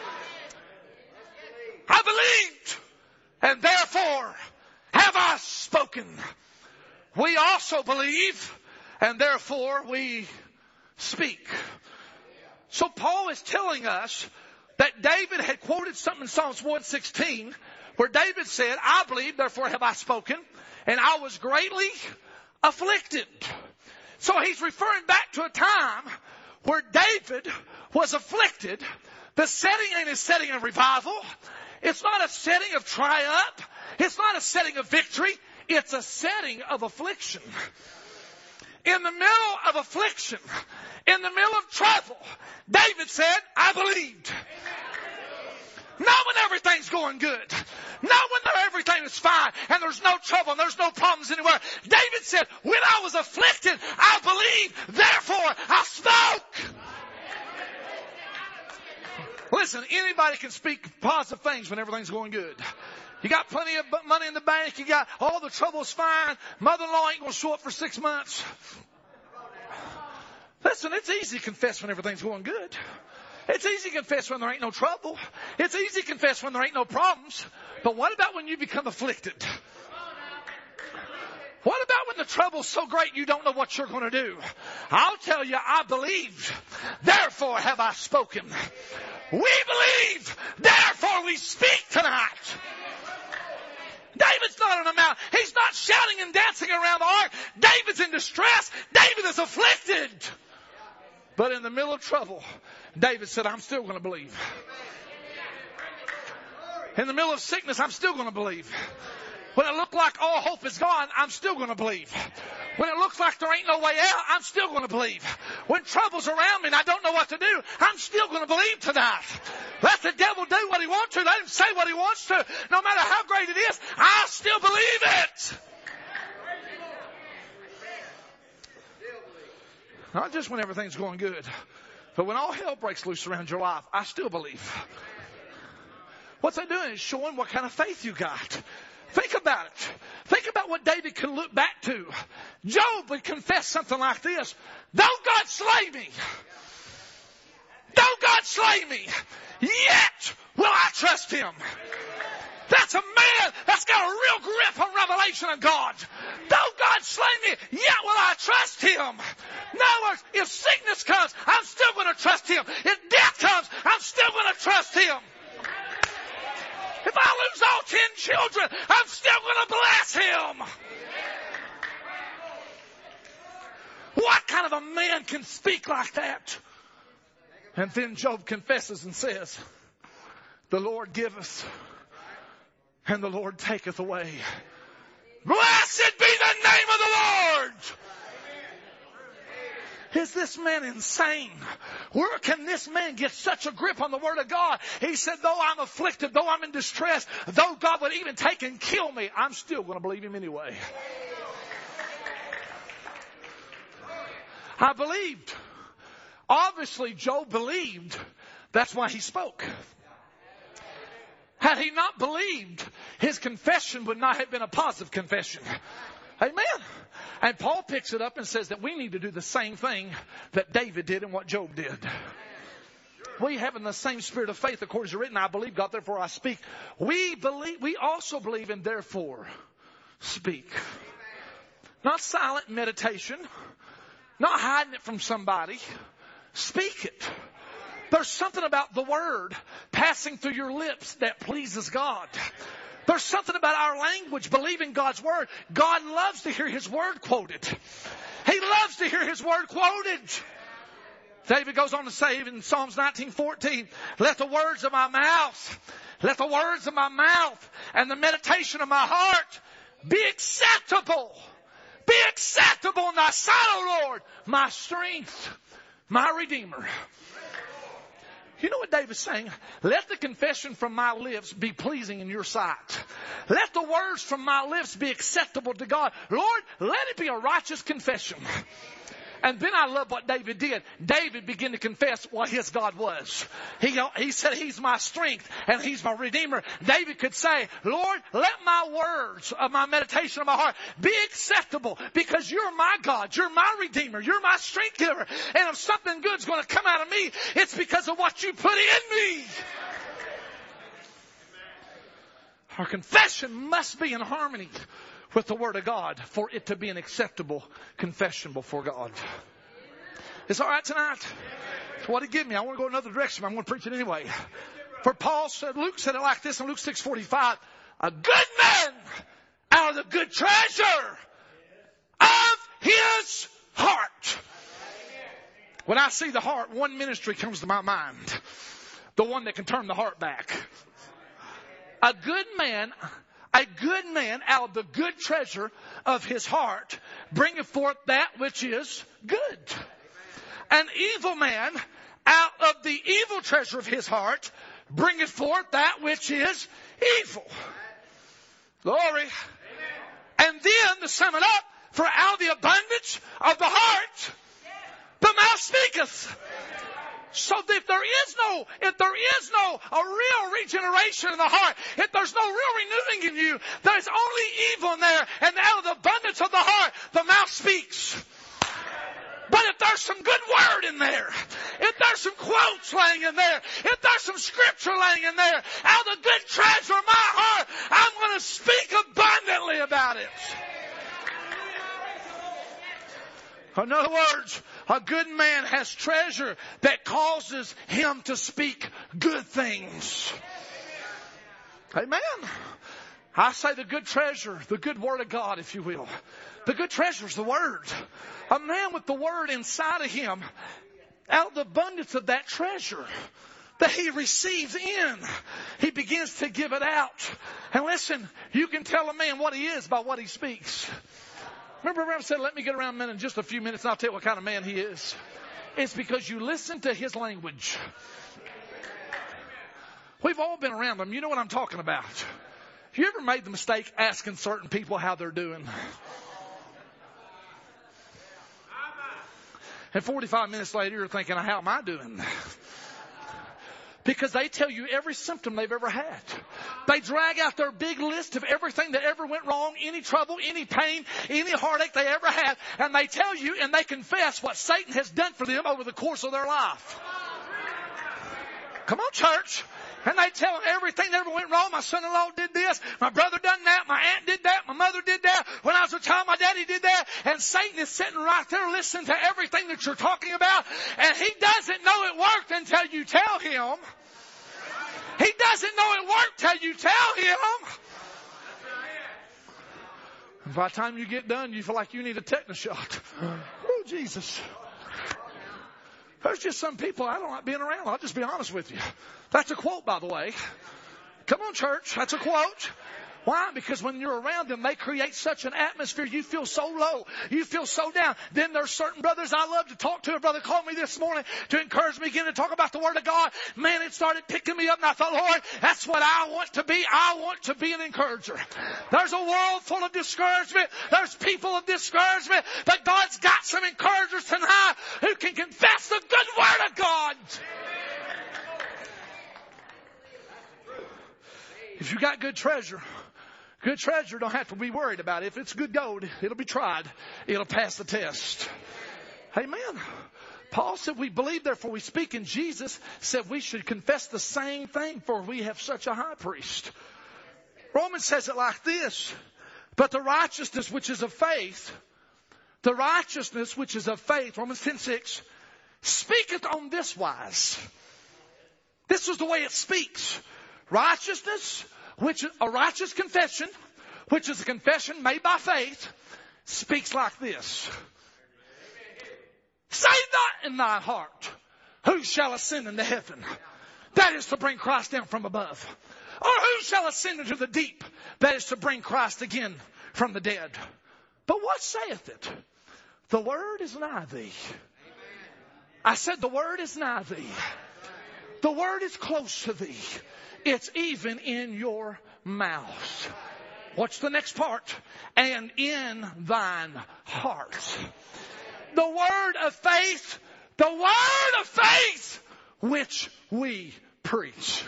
I believed, and therefore have I spoken. We also believe, and therefore we speak. So Paul is telling us that David had quoted something in Psalms 116 where David said, I believe, therefore have I spoken, and I was greatly afflicted. So he's referring back to a time where David was afflicted. The setting ain't a setting of revival. It's not a setting of triumph. It's not a setting of victory. It's a setting of affliction. In the middle of affliction, in the middle of trouble, David said, I believed. Not when everything's going good. Not when everything is fine and there's no trouble and there's no problems anywhere. David said, when I was afflicted, I believed, therefore I spoke. Listen, anybody can speak positive things when everything's going good. You got plenty of money in the bank. You got all the trouble's fine. Mother-in-law ain't going to show up for 6 months. Listen, it's easy to confess when everything's going good. It's easy to confess when there ain't no trouble. It's easy to confess when there ain't no problems. But what about when you become afflicted? What about when the trouble's so great you don't know what you're going to do? I'll tell you, I believed. Therefore have I spoken. We believe. Therefore we speak tonight. David's not on a mountain. He's not shouting and dancing around the ark. David's in distress. David is afflicted. But in the middle of trouble, David said, I'm still going to believe. In the middle of sickness, I'm still going to believe. When it looked like all hope is gone, I'm still going to believe. When it looks like there ain't no way out, I'm still going to believe. When trouble's around me and I don't know what to do, I'm still going to believe tonight. Let the devil do what he wants to. Let him say what he wants to. No matter how great it is, I still believe it. Not just when everything's going good, but when all hell breaks loose around your life, I still believe. What's that doing? It's showing what kind of faith you got. Think about it. Think about what David can look back to. Job would confess something like this. Though God slay me, yet will I trust him. That's a man that's got a real grip on revelation of God. Though God slay me, yet will I trust him. In other words, if sickness comes, I'm still going to trust him. If death comes, I'm still going to trust him. If I lose all 10 children, I'm still going to bless him. What kind of a man can speak like that? And then Job confesses and says, the Lord giveth and the Lord taketh away. Blessed be the name of the Lord. Is this man insane? Where can this man get such a grip on the Word of God? He said, though I'm afflicted, though I'm in distress, though God would even take and kill me, I'm still going to believe Him anyway. I believed. Obviously, Job believed. That's why he spoke. Had he not believed, his confession would not have been a positive confession. Amen. And Paul picks it up and says that we need to do the same thing that David did and what Job did. We having the same spirit of faith, according to written, I believe God, therefore I speak. We also believe in therefore speak. Not silent meditation. Not hiding it from somebody. Speak it. There's something about the Word passing through your lips that pleases God. There's something about our language, believing God's Word. God loves to hear His Word quoted. He loves to hear His Word quoted. David goes on to say in Psalms 19:14, let the words of my mouth and the meditation of my heart be acceptable. Be acceptable in thy sight, O Lord, my strength, my Redeemer. You know what David's saying? Let the confession from my lips be pleasing in your sight. Let the words from my lips be acceptable to God. Lord, let it be a righteous confession. And then I love what David did. David began to confess what his God was. He said, He's my strength and He's my Redeemer. David could say, Lord, let my words of my meditation of my heart be acceptable because you're my God. You're my Redeemer. You're my strength giver. And if something good's going to come out of me, it's because of what you put in me. Our confession must be in harmony with the Word of God for it to be an acceptable confession before God. It's all right tonight? It's what He gave me. I want to go another direction. I'm going to preach it anyway. For Paul said, Luke said it like this in Luke 6:45. A good man out of the good treasure of his heart. When I see the heart, one ministry comes to my mind. The one that can turn the heart back. A good man out of the good treasure of his heart bringeth forth that which is good. An evil man out of the evil treasure of his heart bringeth forth that which is evil. Glory. And then, to sum it up, for out of the abundance of the heart, the mouth speaketh. So if there is no a real regeneration in the heart, if there's no real renewing in you, there's only evil in there. And out of the abundance of the heart, the mouth speaks. But if there's some good word in there, if there's some quotes laying in there, if there's some scripture laying in there, out of the good treasure of my heart, I'm going to speak abundantly about it. In other words, a good man has treasure that causes him to speak good things. Amen. I say the good treasure, the good Word of God, if you will. The good treasure is the Word. A man with the Word inside of him, out of the abundance of that treasure that he receives in, he begins to give it out. And listen, you can tell a man what he is by what he speaks. Remember Abraham said, let me get around men in just a few minutes and I'll tell you what kind of man he is. It's because you listen to his language. We've all been around him. You know what I'm talking about. You ever made the mistake asking certain people how they're doing? And 45 minutes later, you're thinking, how am I doing? Because they tell you every symptom they've ever had. They drag out their big list of everything that ever went wrong, any trouble, any pain, any heartache they ever had. And they tell you and they confess what Satan has done for them over the course of their life. Come on, church. And they tell them everything that ever went wrong. My son-in-law did this. My brother done that. My aunt did that. My mother did that. When I was a child, my daddy did that. And Satan is sitting right there listening to everything that you're talking about. And he doesn't know it worked until you tell him. He doesn't know it worked till you tell him. And by the time you get done, you feel like you need a tetanus shot. Oh, Jesus. There's just some people I don't like being around. I'll just be honest with you. That's a quote, by the way. Come on, church. That's a quote. Why? Because when you're around them, they create such an atmosphere. You feel so low. You feel so down. Then there's certain brothers I love to talk to. A brother called me this morning to encourage me again to talk about the Word of God. Man, it started picking me up, and I thought, Lord, that's what I want to be. I want to be an encourager. There's a world full of discouragement. There's people of discouragement. But God's got some encouragers tonight who can confess the good Word of God. If you got good treasure don't have to be worried about it. If it's good gold, it'll be tried. It'll pass the test. Amen. Paul said, we believe, therefore we speak. And Jesus said we should confess the same thing, for we have such a high priest. Romans says it like this. But the righteousness which is of faith, Romans 10:6, speaketh on this wise. This is the way it speaks. Righteousness, which is a righteous confession, which is a confession made by faith, speaks like this. Say not in thy heart, who shall ascend into heaven? That is to bring Christ down from above. Or who shall ascend into the deep? That is to bring Christ again from the dead. But what saith it? The word is nigh thee. I said the word is nigh thee. The word is close to thee. It's even in your mouth. What's the next part? And in thine heart. The word of faith, which we preach.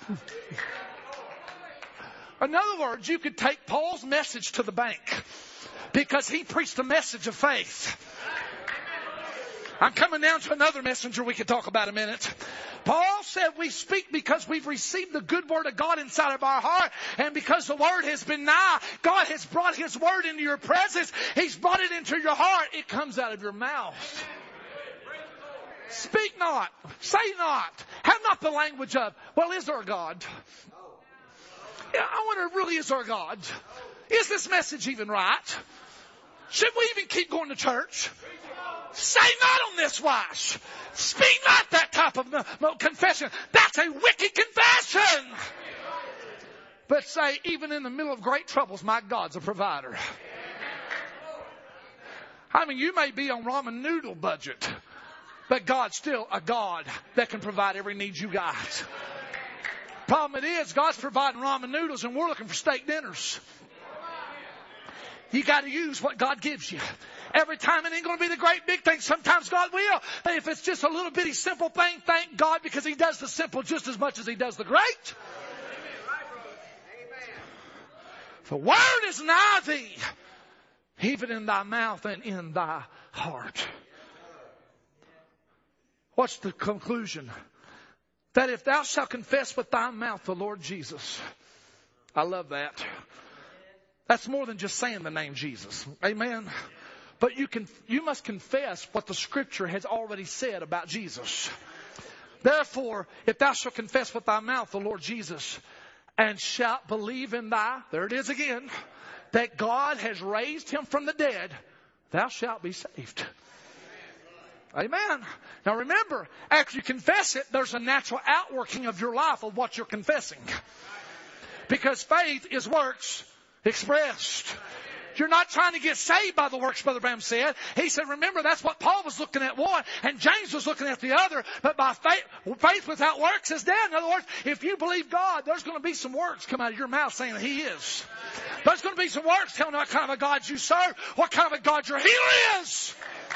In other words, you could take Paul's message to the bank because he preached a message of faith. I'm coming down to another messenger we could talk about in a minute. Paul said we speak because we've received the good word of God inside of our heart. And because the word has been nigh, God has brought his word into your presence. He's brought it into your heart. It comes out of your mouth. Speak not. Say not. Have not the language of, well, is there a God? Yeah, I wonder, really, is there a God? Is this message even right? Should we even keep going to church? Say not on this wise. Speak not that type of confession. That's a wicked confession. But say, even in the middle of great troubles, my God's a provider. I mean, you may be on ramen noodle budget, but God's still a God that can provide every need you got. Problem it is, God's providing ramen noodles and we're looking for steak dinners. You got to use what God gives you. Every time it ain't going to be the great big thing. Sometimes God will. But if it's just a little bitty simple thing, thank God, because he does the simple just as much as he does the great. The word is nigh thee, even in thy mouth and in thy heart. What's the conclusion? That if thou shalt confess with thy mouth the Lord Jesus. I love that. That's more than just saying the name Jesus. Amen. But you must confess what the scripture has already said about Jesus. Therefore, if thou shalt confess with thy mouth the Lord Jesus, and shalt believe in there it is again, that God has raised him from the dead, thou shalt be saved. Amen. Now remember, after you confess it, there's a natural outworking of your life of what you're confessing. Because faith is works expressed. You're not trying to get saved by the works, Brother Branham said. He said, remember, that's what Paul was looking at one, and James was looking at the other. But by faith without works is dead. In other words, if you believe God, there's going to be some works come out of your mouth saying that he is. There's going to be some works telling what kind of a God you serve, what kind of a God your healer is.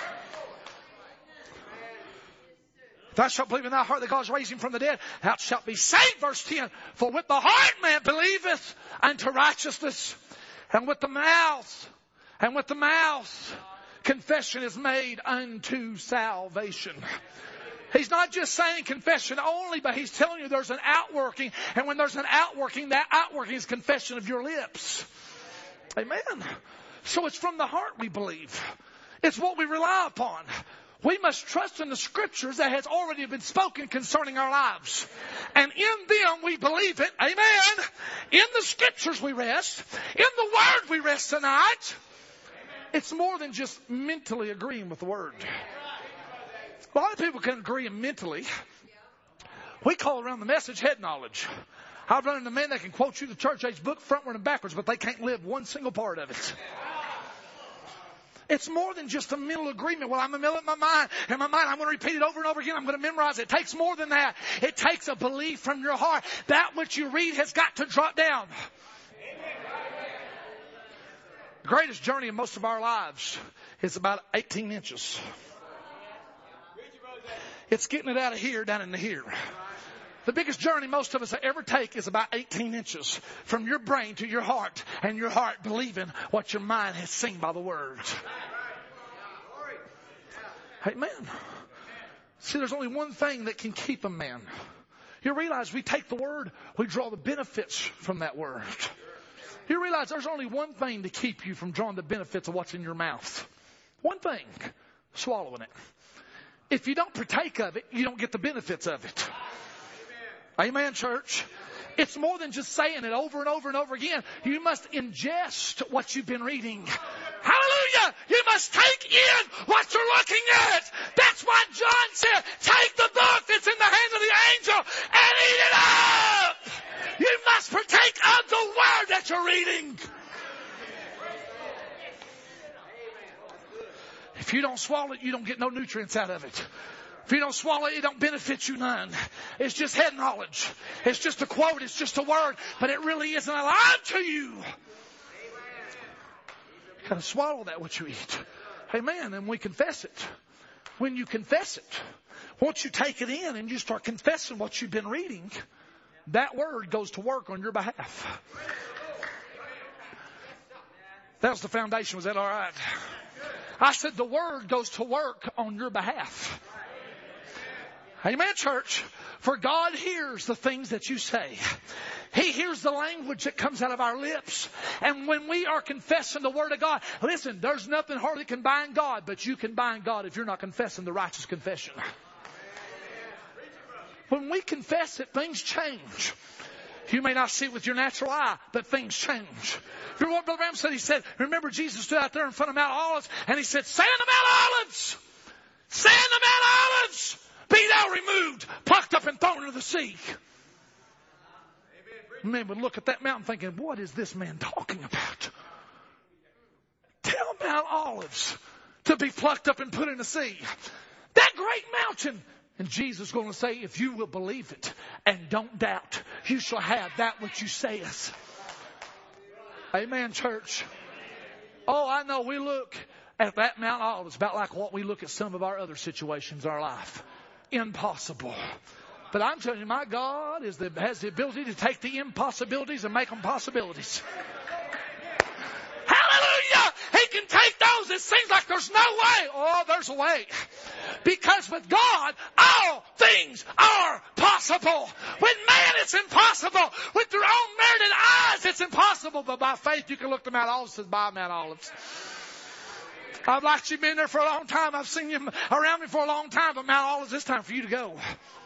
Thou shalt believe in thy heart that God is raised him from the dead, thou shalt be saved. Verse 10. For with the heart man believeth unto righteousness, and with the mouth, confession is made unto salvation. He's not just saying confession only, but he's telling you there's an outworking. And when there's an outworking, that outworking is confession of your lips. Amen. So it's from the heart we believe. It's what we rely upon. We must trust in the scriptures that has already been spoken concerning our lives. And in them we believe it. Amen. In the scriptures we rest. In the word we rest tonight. It's more than just mentally agreeing with the word. A lot of people can agree mentally. We call around the message head knowledge. I've run into men that can quote you the church age book frontward and backwards, but they can't live one single part of it. It's more than just a mental agreement. Well, I'm going to mill it in my mind. In my mind, I'm going to repeat it over and over again. I'm going to memorize it. It takes more than that. It takes a belief from your heart. That which you read has got to drop down. The greatest journey in most of our lives is about 18 inches. It's getting it out of here down into here. The biggest journey most of us ever take is about 18 inches from your brain to your heart, and your heart believing what your mind has seen by the Word. Amen. See, there's only one thing that can keep a man. You realize we take the Word, we draw the benefits from that Word. You realize there's only one thing to keep you from drawing the benefits of what's in your mouth. One thing, swallowing it. If you don't partake of it, you don't get the benefits of it. Amen, church. It's more than just saying it over and over and over again. You must ingest what you've been reading. Hallelujah! You must take in what you're looking at. That's what John said. Take the book that's in the hand of the angel and eat it up. You must partake of the word that you're reading. If you don't swallow it, you don't get no nutrients out of it. If you don't swallow it, it don't benefit you none. It's just head knowledge. It's just a quote. It's just a word. But it really isn't alive to you. You got to swallow that what you eat. Amen. And we confess it. When you confess it, once you take it in and you start confessing what you've been reading, that word goes to work on your behalf. That was the foundation. Was that all right? I said the word goes to work on your behalf. Amen, church. For God hears the things that you say. He hears the language that comes out of our lips. And when we are confessing the Word of God, listen, there's nothing hard that can bind God, but you can bind God if you're not confessing the righteous confession. When we confess it, things change. You may not see it with your natural eye, but things change. You remember what Brother Branham said? He said, remember Jesus stood out there in front of Mount Olives, and he said, "Sand the Mount Olives! Sand the Mount Olives! Be thou removed, plucked up and thrown into the sea." Men would look at that mountain thinking, what is this man talking about? Tell Mount Olives to be plucked up and put in the sea. That great mountain. And Jesus is going to say, if you will believe it and don't doubt, you shall have that which you sayest. Amen, church. Oh, I know we look at that Mount Olives about like what we look at some of our other situations in our life. Impossible. But I'm telling you, my God has the ability to take the impossibilities and make them possibilities. Hallelujah! He can take those. It seems like there's no way. Oh, there's a way. Because with God, all things are possible. With man, it's impossible. With your own merited eyes, it's impossible. But by faith, you can look to Mount Olives and buy Mount Olives. I've watched you been there for a long time. I've seen you around me for a long time. But Mount Olives, it's time for you to go.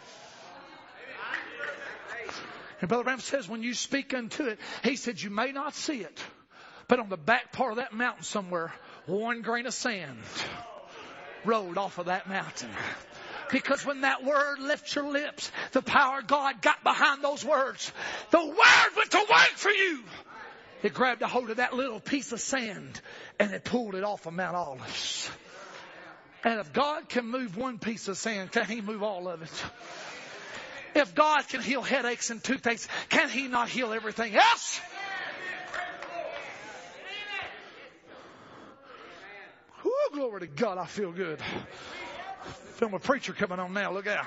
And Brother Branham says, when you speak unto it, he said, you may not see it, but on the back part of that mountain somewhere, one grain of sand rolled off of that mountain. Because when that word left your lips, the power of God got behind those words. The word went to work for you. It grabbed a hold of that little piece of sand and it pulled it off of Mount Olives. And if God can move one piece of sand, can he move all of it? If God can heal headaches and toothaches, can he not heal everything else? Woo, glory to God, I feel good. I feel my preacher coming on now. Look out.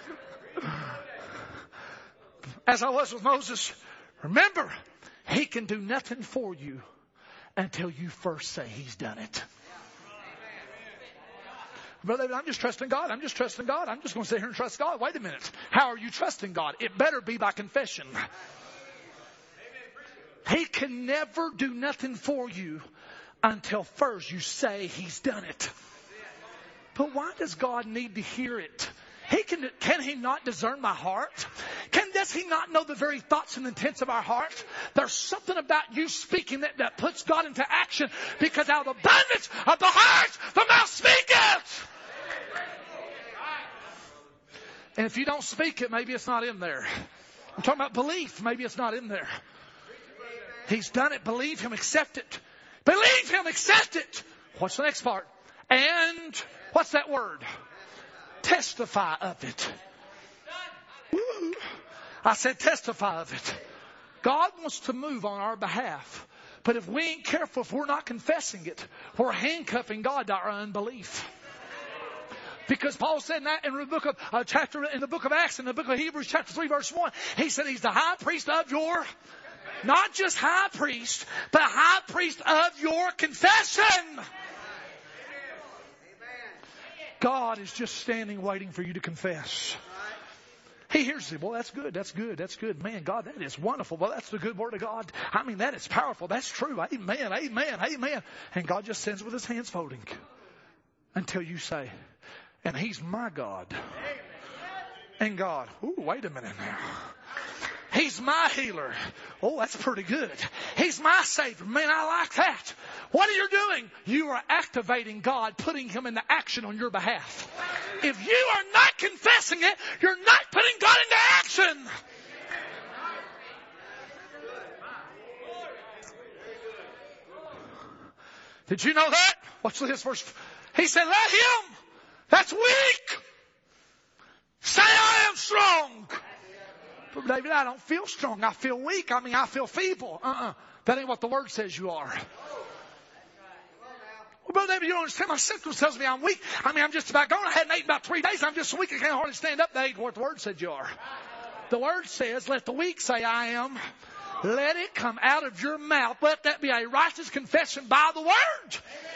As I was with Moses, remember, he can do nothing for you until you first say he's done it. Brother, I'm just trusting God. I'm just trusting God. I'm just going to sit here and trust God. Wait a minute. How are you trusting God? It better be by confession. He can never do nothing for you until first you say he's done it. But why does God need to hear it? Can he not discern my heart? Does he not know the very thoughts and intents of our heart? There's something about you speaking that puts God into action, because out of the abundance of the heart, the mouth speaketh. And if you don't speak it, maybe it's not in there. I'm talking about belief. Maybe it's not in there. He's done it. Believe Him. Accept it. Believe Him. Accept it. What's the next part? And what's that word? Testify of it. Woo. I said testify of it. God wants to move on our behalf. But if we ain't careful, if we're not confessing it, we're handcuffing God to our unbelief. Because Paul said that in the book of in the book of Acts, in the book of Hebrews, chapter 3, verse 1. He said He's the high priest of your, not just high priest, but high priest of your confession. God is just standing waiting for you to confess. He hears it. Well, that's good. That's good. That's good. Man, God, that is wonderful. Well, that's the good word of God. I mean, that is powerful. That's true. Amen. Amen. Amen. And God just sends with His hands folding until you say, and He's my God. And God, ooh, wait a minute now. He's my healer. Oh, that's pretty good. He's my Savior. Man, I like that. What are you doing? You are activating God, putting Him into action on your behalf. If you are not confessing it, you're not putting God into action. Did you know that? Watch this verse. He said, let him that's weak say I am strong. But David, I don't feel strong. I feel weak. I mean, I feel feeble. That ain't what the Word says you are. Well, Brother David, you don't understand. My symptoms tells me I'm weak. I mean, I'm just about gone. I hadn't eaten about 3 days. I'm just so weak I can't hardly stand up. That ain't what the Word said you are. The Word says, let the weak say I am. Let it come out of your mouth. Let that be a righteous confession by the Word.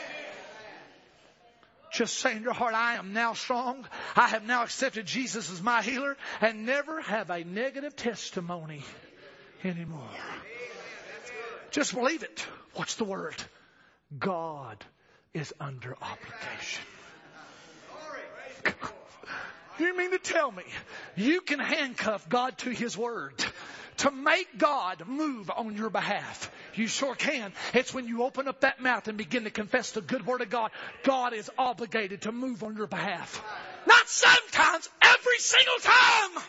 Just say in your heart, I am now strong. I have now accepted Jesus as my healer and never have a negative testimony anymore. Just believe it. What's the word? God is under obligation. You mean to tell me you can handcuff God to His word to make God move on your behalf? You sure can. It's when you open up that mouth and begin to confess the good word of God. God is obligated to move on your behalf. Not sometimes, every single time.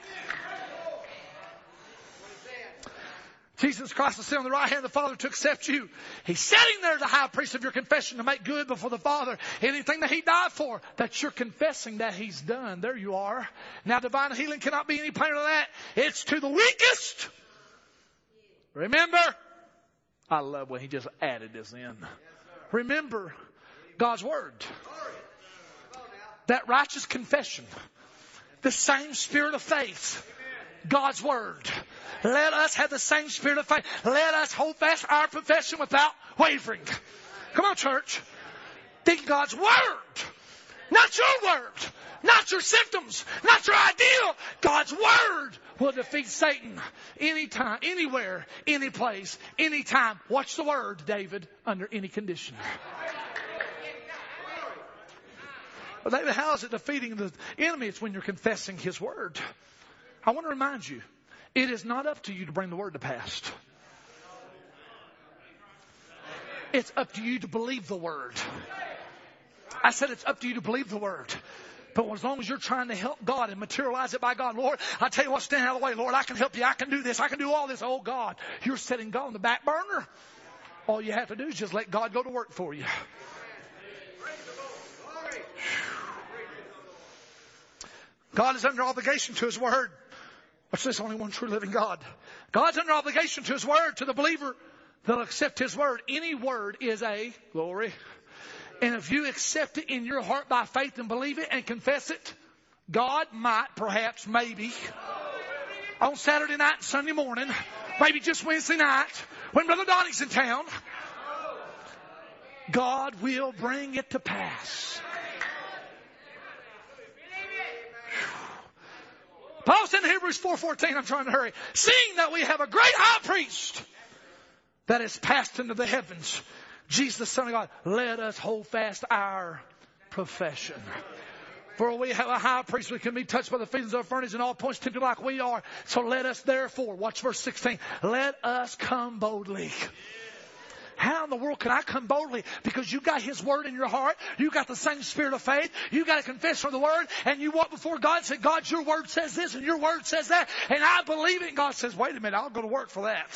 Jesus Christ is sitting on the right hand of the Father to accept you. He's sitting there, the high priest of your confession, to make good before the Father anything that He died for, that you're confessing that He's done. There you are. Now divine healing cannot be any plainer than that. It's to the weakest. Remember, I love when He just added this in. Remember God's Word. That righteous confession. The same spirit of faith. God's Word. Let us have the same spirit of faith. Let us hold fast our profession without wavering. Come on, church. Think God's Word. Not your word. Not your symptoms. Not your ideal. God's Word will defeat Satan anytime, anywhere, any place, anytime. Watch the word, David, under any condition. Well, David, how is it defeating the enemy? It's when you're confessing His word. I want to remind you, it is not up to you to bring the word to pass. It's up to you to believe the word. I said it's up to you to believe the word. But as long as you're trying to help God and materialize it by God, Lord, I tell you what, stand out of the way. Lord, I can help you. I can do this. I can do all this. Oh, God, you're setting God on the back burner. All you have to do is just let God go to work for you. God is under obligation to His word. What's this? Only one true living God. God's under obligation to His word, to the believer that'll accept His word. Any word is a glory. And if you accept it in your heart by faith and believe it and confess it, God might, perhaps, maybe, on Saturday night and Sunday morning, maybe just Wednesday night, when Brother Donnie's in town, God will bring it to pass. Paul said in Hebrews 4:14, I'm trying to hurry, seeing that we have a great high priest that has passed into the heavens, Jesus, the Son of God, let us hold fast our profession. For we have a high priest who can be touched by the feelings of a furnace in all points tempted like we are. So let us therefore, watch verse 16, let us come boldly. How in the world can I come boldly? Because you got His Word in your heart. You got the same spirit of faith. You got a confession of the Word. And you walk before God and say, God, your Word says this and your Word says that. And I believe it. And God says, wait a minute, I'll go to work for that.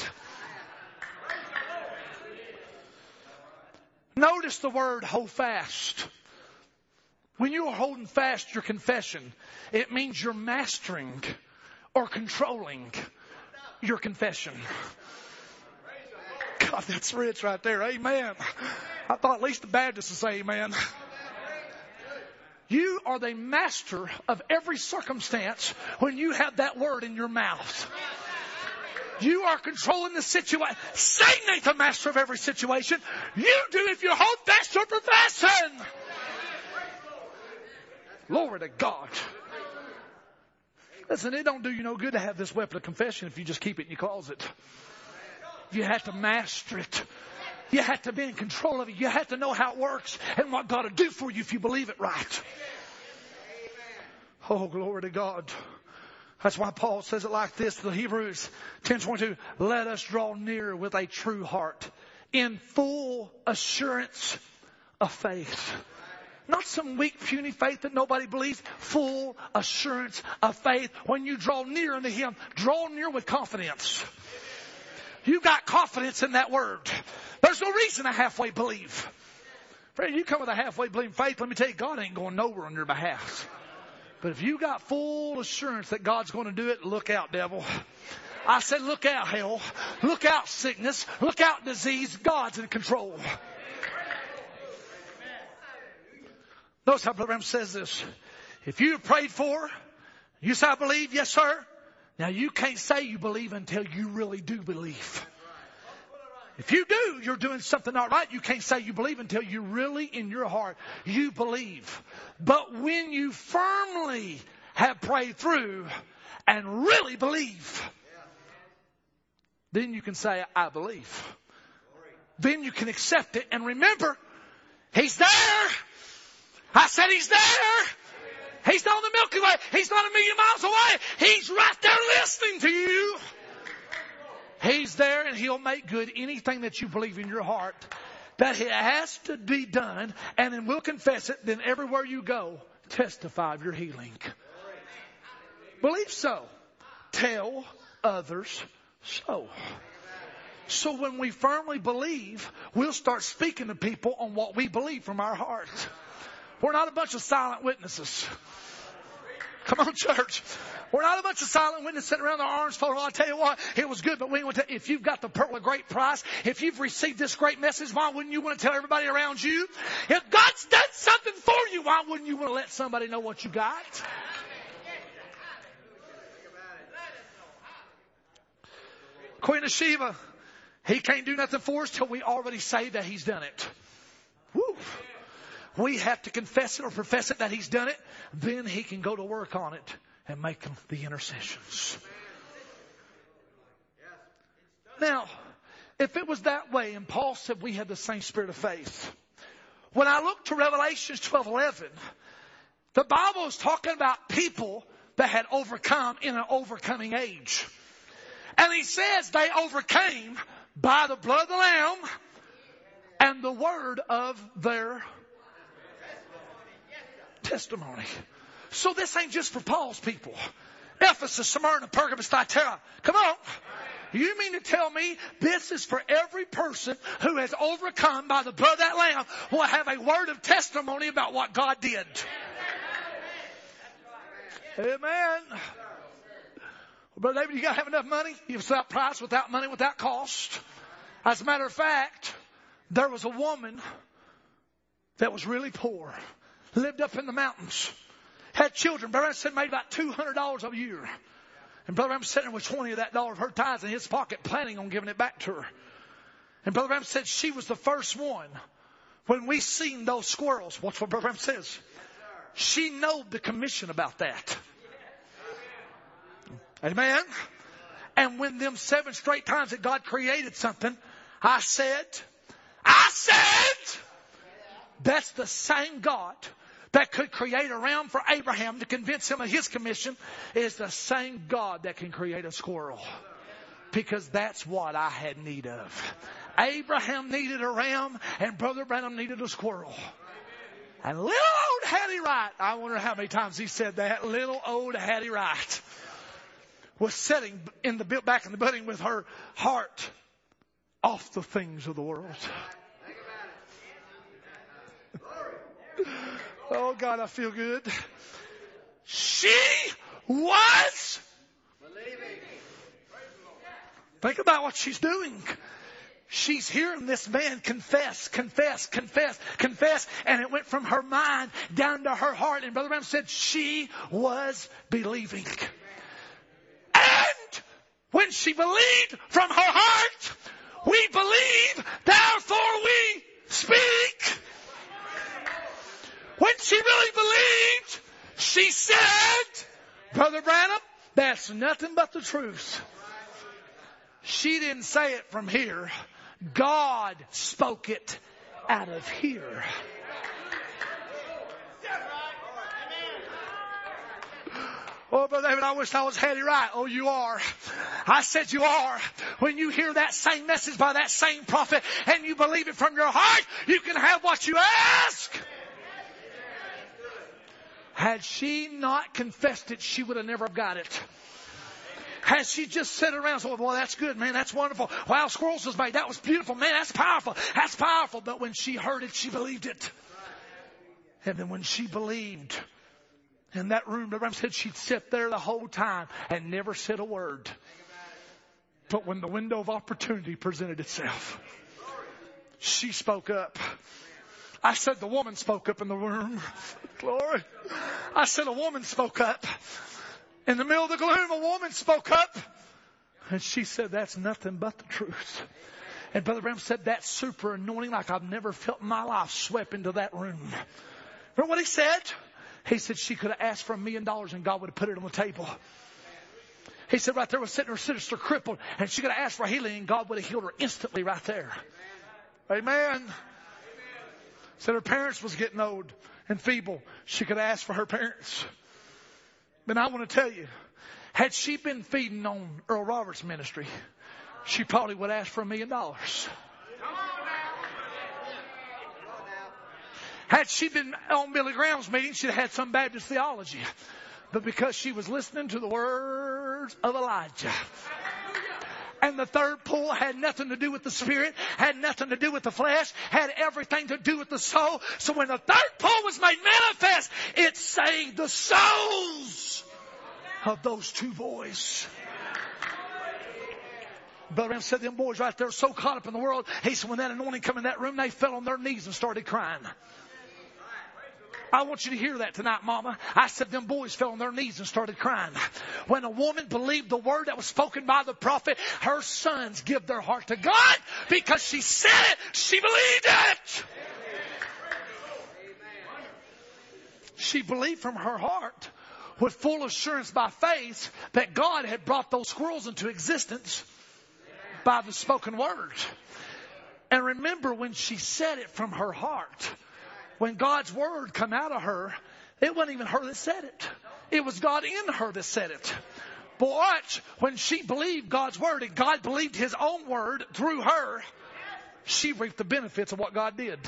Notice the word hold fast. When you are holding fast your confession, it means you're mastering or controlling your confession. God, that's rich right there. Amen. I thought at least the Baptists would say amen. You are the master of every circumstance when you have that word in your mouth. You are controlling the situation. Satan ain't the master of every situation. You do if you hold fast your profession. Glory to God. Listen, it don't do you no good to have this weapon of confession if you just keep it in your closet. You have to master it. You have to be in control of it. You have to know how it works and what God will do for you if you believe it right. Oh, glory to God. That's why Paul says it like this to the Hebrews 10:22. Let us draw near with a true heart in full assurance of faith. Not some weak, puny faith that nobody believes. Full assurance of faith. When you draw near unto Him, draw near with confidence. You got confidence in that word. There's no reason to halfway believe. Friend, you come with a halfway believing faith, let me tell you, God ain't going nowhere on your behalf. But if you got full assurance that God's going to do it, look out, devil. I said, look out, hell. Look out, sickness. Look out, disease. God's in control. Notice how Brother Branham says this. If you prayed for, you say, I believe, yes, sir. Now, you can't say you believe until you really do believe. If you do, you're doing something not right. You can't say you believe until you really, in your heart, you believe. But when you firmly have prayed through and really believe, then you can say, I believe. Then you can accept it. And remember, He's there. I said He's there. He's not on the Milky Way. He's not a million miles away. He's right there listening to you. He's there and He'll make good anything that you believe in your heart that it has to be done, and then we'll confess it. Then everywhere you go, testify of your healing. Believe so. Tell others so. So when we firmly believe, we'll start speaking to people on what we believe from our heart. We're not a bunch of silent witnesses. Come on, church. We're not a bunch of silent witnesses sitting around their arms folded. I'll tell you what, it was good, but we want to. If you've got the pearl of great price, if you've received this great message, why wouldn't you want to tell everybody around you? If God's done something for you, why wouldn't you want to let somebody know what you got? Queen of Sheba, He can't do nothing for us till we already say that He's done it. Woo. We have to confess it or profess it that He's done it. Then He can go to work on it and make the intercessions. Now, if it was that way, and Paul said we had the same spirit of faith, when I look to Revelations 12:11, the Bible is talking about people that had overcome in an overcoming age. And he says they overcame by the blood of the Lamb and the word of their testimony. So this ain't just for Paul's people. Ephesus, Smyrna, Pergamos, Thyatira. Come on. You mean to tell me this is for every person who has overcome by the blood of that Lamb will have a word of testimony about what God did? Amen. Brother David, you got to have enough money. Without price, without money, without cost. As a matter of fact, there was a woman that was really poor. Lived up in the mountains. Had children. Brother Ram said made about $200 a year. And Brother Ram sitting with 20 of that dollar of her tithes in his pocket, planning on giving it back to her. And Brother Ram said she was the first one. When we seen those squirrels, watch what Brother Ram says. She knowed the commission about that. Amen. And when them 7 straight times that God created something, I said, that's the same God that could create a ram for Abraham to convince him of his commission is the same God that can create a squirrel. Because that's what I had need of. Abraham needed a ram, and Brother Branham needed a squirrel. And little old Hattie Wright, I wonder how many times he said that, little old Hattie Wright was sitting back in the building with her heart off the things of the world. Oh God, I feel good. She was believing. Think about what she's doing. She's hearing this man confess, and it went from her mind down to her heart. And Brother Branham said she was believing. And when she believed from her heart, we believe, therefore we speak. When she really believed, she said, Brother Branham, that's nothing but the truth. She didn't say it from here. God spoke it out of here. Oh, Brother David, I wish I was Hattie Wright. Oh, you are. I said you are. When you hear that same message by that same prophet and you believe it from your heart, you can have what you ask. Had she not confessed it, she would have never got it. Had she just sat around and said, well, that's good, man. That's wonderful. Wow, squirrels was made. That was beautiful. Man, that's powerful. That's powerful. But when she heard it, she believed it. And then when she believed in that room, the Ram said she'd sit there the whole time and never said a word. But when the window of opportunity presented itself, she spoke up. I said the woman spoke up in the room. Glory. I said a woman spoke up. In the middle of the gloom, a woman spoke up. And she said, that's nothing but the truth. And Brother Branham said that super anointing like I've never felt in my life swept into that room. Remember what he said? He said she could have asked for $1 million and God would have put it on the table. He said right there was sitting her sister crippled and she could have asked for healing and God would have healed her instantly right there. Amen. Said her parents was getting old and feeble. She could ask for her parents. But I want to tell you, had she been feeding on Earl Roberts' ministry, she probably would ask for $1 million. Had she been on Billy Graham's meeting, she'd have had some Baptist theology. But because she was listening to the words of Elijah. And the third pull had nothing to do with the spirit, had nothing to do with the flesh, had everything to do with the soul. So when the third pull was made manifest, it saved the souls of those two boys. Brother Branham said them boys right there were so caught up in the world. He said when that anointing came in that room, they fell on their knees and started crying. I want you to hear that tonight, Mama. I said them boys fell on their knees and started crying. When a woman believed the word that was spoken by the prophet, her sons give their heart to God because she said it. She believed it. She believed from her heart with full assurance by faith that God had brought those squirrels into existence by the spoken word. And remember when she said it from her heart, when God's word come out of her, it wasn't even her that said it. It was God in her that said it. But watch, when she believed God's word and God believed his own word through her, she reaped the benefits of what God did.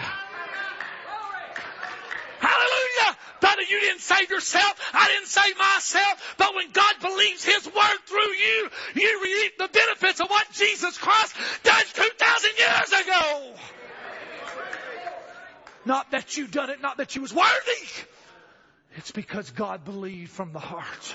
Hallelujah! Brother, you didn't save yourself. I didn't save myself. But when God believes his word through you, you reap the benefits of what Jesus Christ done 2,000 years ago. Not that you done it, not that you was worthy. It's because God believed from the heart.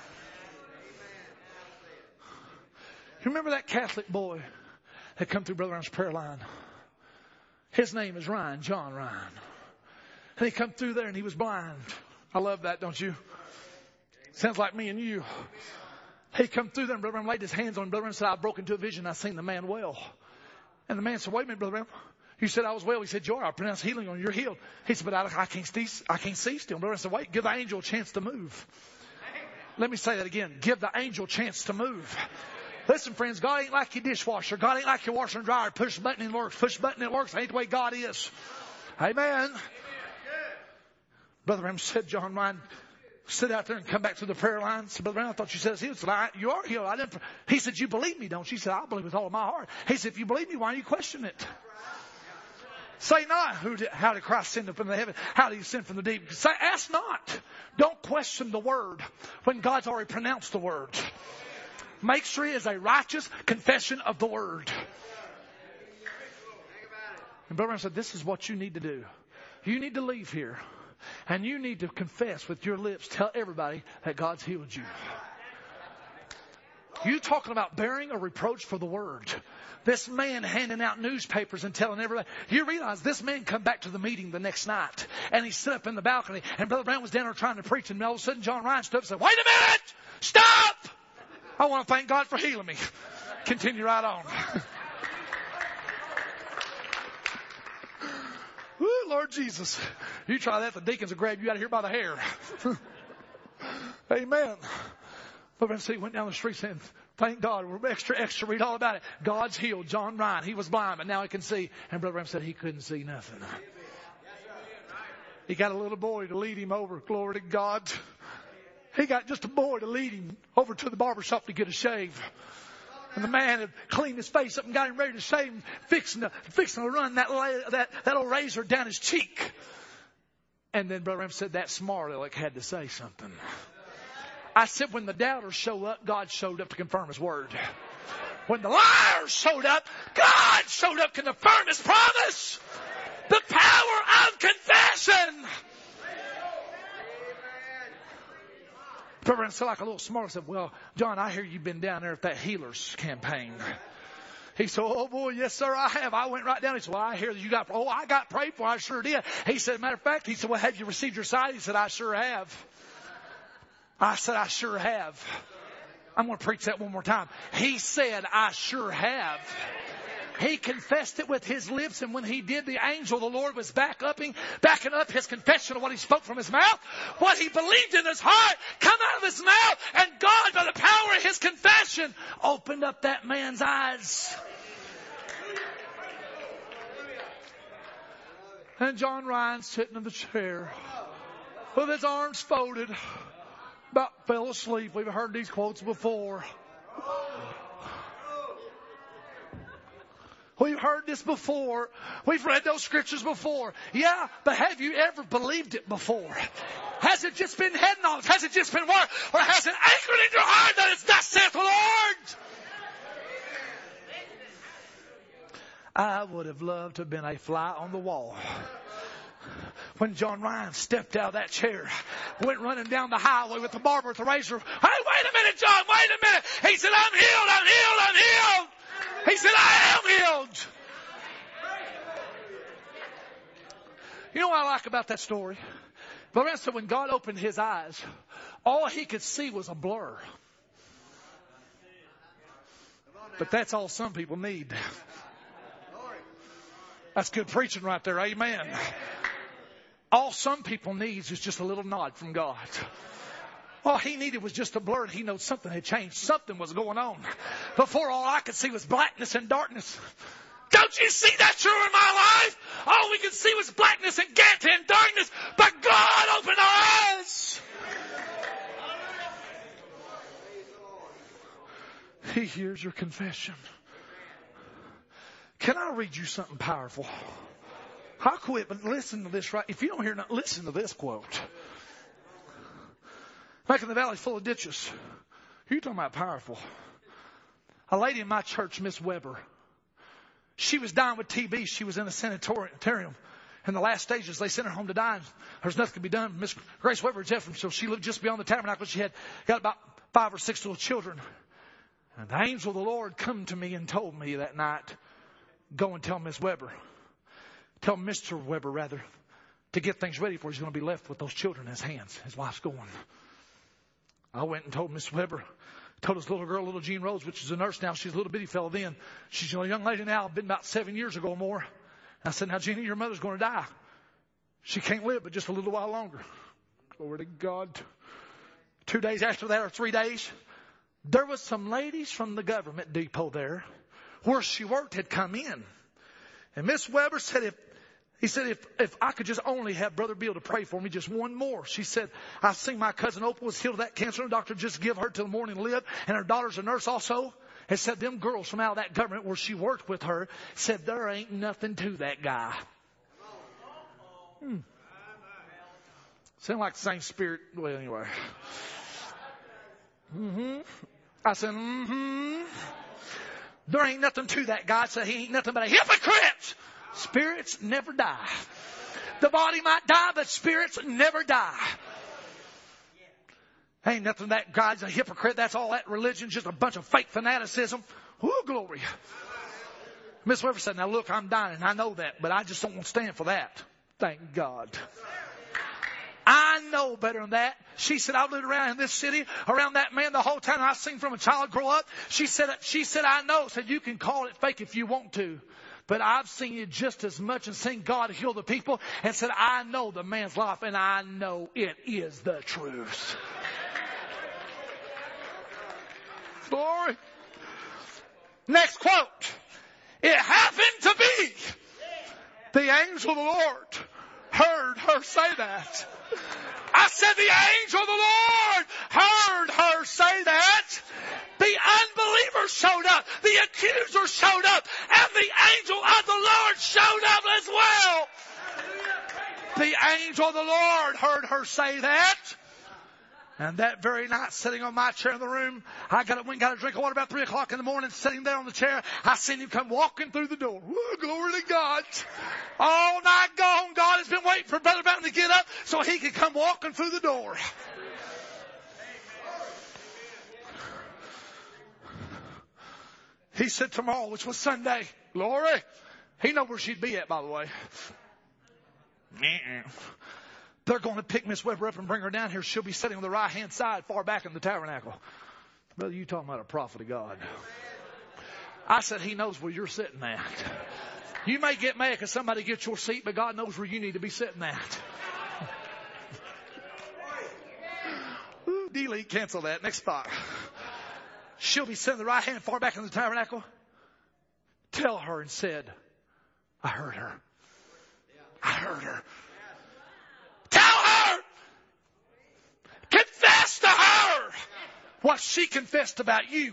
You remember that Catholic boy that come through Brother Branham's prayer line? His name is Ryan, John Ryan. And he come through there and he was blind. I love that, don't you? Sounds like me and you. He come through there and Brother Branham laid his hands on him. Brother Branham said, I broke into a vision. I seen the man well. And the man said, wait a minute, Brother Branham. You said I was well. He said, you are. I pronounced healing on you. You're healed. He said, but I can't see still. Brother said, wait, give the angel a chance to move. Let me say that again. Give the angel a chance to move. Listen, friends, God ain't like your dishwasher. God ain't like your washer and dryer. Push a button and it works. Push a button and it works. That ain't the way God is. Amen. Brother Branham said, John Ryan sit out there and come back to the prayer line. Said, Brother Brown, I thought you said he was lying. You are healed. He said, you believe me, don't you? She said, I believe with all of my heart. He said, if you believe me, why don't you question it? Say not, how did Christ send from the heaven? How did he send from the deep? Say, ask not. Don't question the word when God's already pronounced the word. Make sure it is a righteous confession of the word. And Brother Brown said, this is what you need to do. You need to leave here. And you need to confess with your lips, tell everybody that God's healed you. You talking about bearing a reproach for the word. This man handing out newspapers and telling everybody. You realize this man come back to the meeting the next night. And he stood up in the balcony. And Brother Brown was down there trying to preach. And all of a sudden John Ryan stood up and said, wait a minute! Stop! I want to thank God for healing me. Continue right on. Woo, Lord Jesus. You try that, the deacons will grab you out of here by the hair. Amen. But he went down the street saying, thank God. We're extra, read all about it. God's healed John Ryan. He was blind, but now he can see. And Brother Ram said he couldn't see nothing. He got a little boy to lead him over. Glory to God. He got just a boy to lead him over to the barber shop to get a shave. And the man had cleaned his face up and got him ready to shave him, fixing to run that old razor down his cheek. And then Brother Ram said that smart aleck had to say something. I said when the doubters show up, God showed up to confirm his word. When the liars showed up, God showed up to confirm his promise. The power of confession. Brother Ram said like a little smart. I said, well, John, I hear you've been down there at that healers campaign. He said, oh boy, yes sir, I have. I went right down. He said, well, I hear that you got, I got prayed for. I sure did. He said, matter of fact, he said, well, have you received your sight? He said, I sure have. I said, I sure have. I'm going to preach that one more time. He said, I sure have. He confessed it with his lips, and when he did, the angel of the Lord was backing up his confession of what he spoke from his mouth. What he believed in his heart come out of his mouth, and God, by the power of his confession, opened up that man's eyes. And John Ryan sitting in the chair with his arms folded, about fell asleep. We've heard these quotes before. We've heard this before. We've read those scriptures before. Yeah, but have you ever believed it before? Has it just been head knowledge? Has it just been word? Or has it anchored in your heart that it's thus saith the Lord? I would have loved to have been a fly on the wall when John Ryan stepped out of that chair, went running down the highway with the barber with the razor. Hey, wait a minute, John, wait a minute. He said, I'm healed, I'm healed, I'm healed. He said, I am healed. You know what I like about that story? But said when God opened his eyes, all he could see was a blur. But that's all some people need. That's good preaching right there. Amen. All some people needs is just a little nod from God. All he needed was just a blur, and he knows something had changed. Something was going on. Before, all I could see was blackness and darkness. Don't you see that true in my life? All we could see was blackness and darkness. But God opened our eyes. He hears your confession. Can I read you something powerful? I'll quit, but listen to this right. If you don't hear nothing, listen to this quote. Back in the valley full of ditches. You're talking about powerful. A lady in my church, Miss Weber. She was dying with TB. She was in a sanatorium. In the last stages, they sent her home to die. There's nothing to be done. Miss Grace Weber is different. So she lived just beyond the tabernacle. She had got about 5 or 6 little children. And the angel of the Lord come to me and told me that night, go and tell Miss Weber. Tell Mr. Weber, rather, to get things ready for he's going to be left with those children in his hands. His wife's going. I went and told Miss Weber, told this little girl, little Jean Rose, which is a nurse now. She's a little bitty fellow then. She's a young lady now, been about 7 years ago or more. I said, now, Jeannie, your mother's going to die. She can't live but just a little while longer. Glory to God. 2 days after that, or 3 days, there was some ladies from the government depot there where she worked had come in. And Miss Weber said, He said, if I could just only have Brother Bill to pray for me just one more. She said, I seen my cousin Opal was healed of that cancer. The doctor just give her till the morning live. And her daughter's a nurse also. And said them girls from out of that government where she worked with her said there ain't nothing to that guy. Sound like the same spirit. Well, anyway. I said, There ain't nothing to that guy. I said, he ain't nothing but a hypocrite. Spirits never die. The body might die, but spirits never die. Ain't nothing that guy's a hypocrite. That's all that religion, just a bunch of fake fanaticism. Oh, glory. Miss Weber said, now look, I'm dying, and I know that, but I just don't want to stand for that. Thank God. I know better than that. She said, I've lived around in this city, around that man the whole time I've seen from a child grow up. She said, I know. Said, you can call it fake if you want to. But I've seen it just as much and seen God heal the people. And said, I know the man's life, and I know it is the truth. Glory. Next quote. It happened to be the angel of the Lord heard her say that. I said the angel of the Lord heard her say that. The unbeliever showed up. The accuser showed up. And the angel of the Lord showed up as well. The angel of the Lord heard her say that. And that very night, sitting on my chair in the room, I went and got a drink of water about 3 o'clock in the morning, sitting there on the chair. I seen him come walking through the door. Woo, glory to God. All night long, God has been waiting for Brother Mountain to get up so he could come walking through the door. He said tomorrow, which was Sunday, glory. He knew where she'd be at, by the way. They're going to pick Miss Weber up and bring her down here. She'll be sitting on the right-hand side, far back in the tabernacle. Brother, you talking about a prophet of God. I said, he knows where you're sitting at. You may get mad because somebody gets your seat, but God knows where you need to be sitting at. Ooh, delete, cancel that. Next spot. She'll be sitting on the right hand, far back in the tabernacle. Tell her and said, I heard her. I heard her. Tell her. Confess to her what she confessed about you.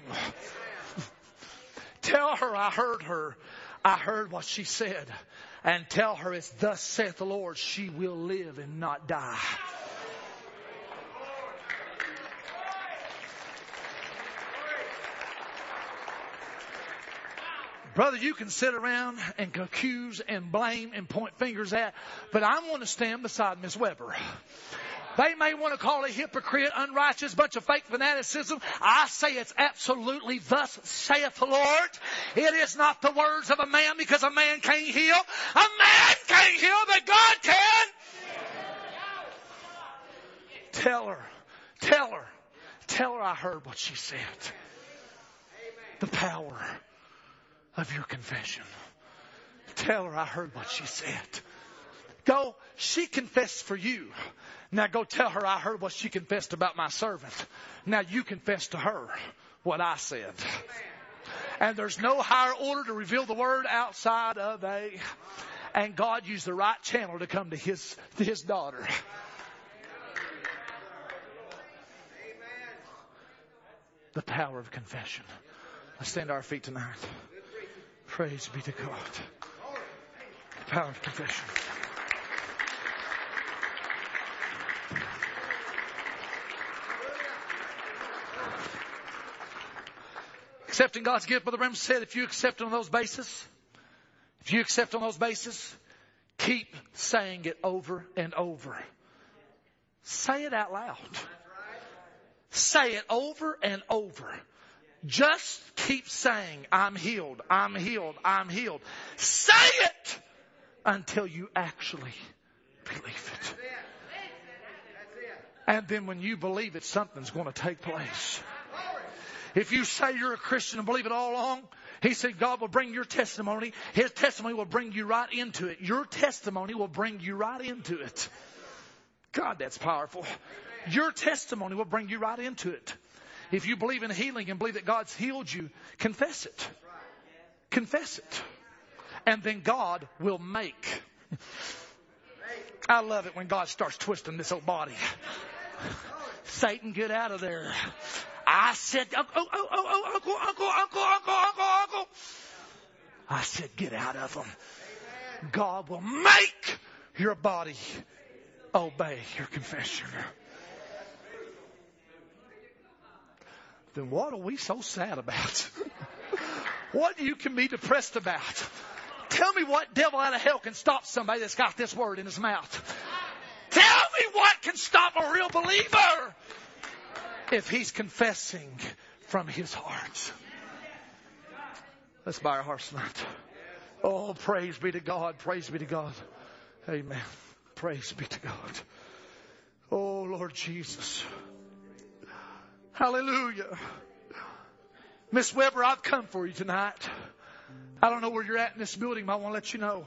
Tell her I heard her. I heard what she said. And tell her it's thus saith the Lord, she will live and not die. Brother, you can sit around and accuse and blame and point fingers at, but I want to stand beside Miss Weber. They may want to call it hypocrite, unrighteous, bunch of fake fanaticism. I say it's absolutely thus saith the Lord. It is not the words of a man, because a man can't heal. A man can't heal, but God can. Tell her I heard what she said. The power of your confession. Tell her I heard what she said. Go, she confessed for you. Now go tell her I heard what she confessed about my servant. Now you confess to her what I said. And there's no higher order to reveal the word outside of a. And God used the right channel to come to his daughter. The power of confession. Let's stand to our feet tonight. Praise be to God. The power of confession. Accepting God's gift, Brother Branham said, if you accept on those bases, keep saying it over and over. Say it out loud. Say it over and over. Just keep saying, I'm healed, I'm healed, I'm healed. Say it until you actually believe it. And then when you believe it, something's going to take place. If you say you're a Christian and believe it all along, he said God will bring your testimony. His testimony will bring you right into it. Your testimony will bring you right into it. God, that's powerful. Your testimony will bring you right into it. If you believe in healing and believe that God's healed you, confess it. Confess it. And then God will make I love it when God starts twisting this old body. Satan, get out of there. I said, uncle. I said, get out of them. God will make your body obey your confession. Then what are we so sad about? What you can be depressed about? Tell me what devil out of hell can stop somebody that's got this word in his mouth. Tell me what can stop a real believer if he's confessing from his heart. Let's bow our hearts tonight. Oh, praise be to God. Praise be to God. Amen. Praise be to God. Oh, Lord Jesus. Hallelujah. Miss Weber, I've come for you tonight. I don't know where you're at in this building, but I want to let you know.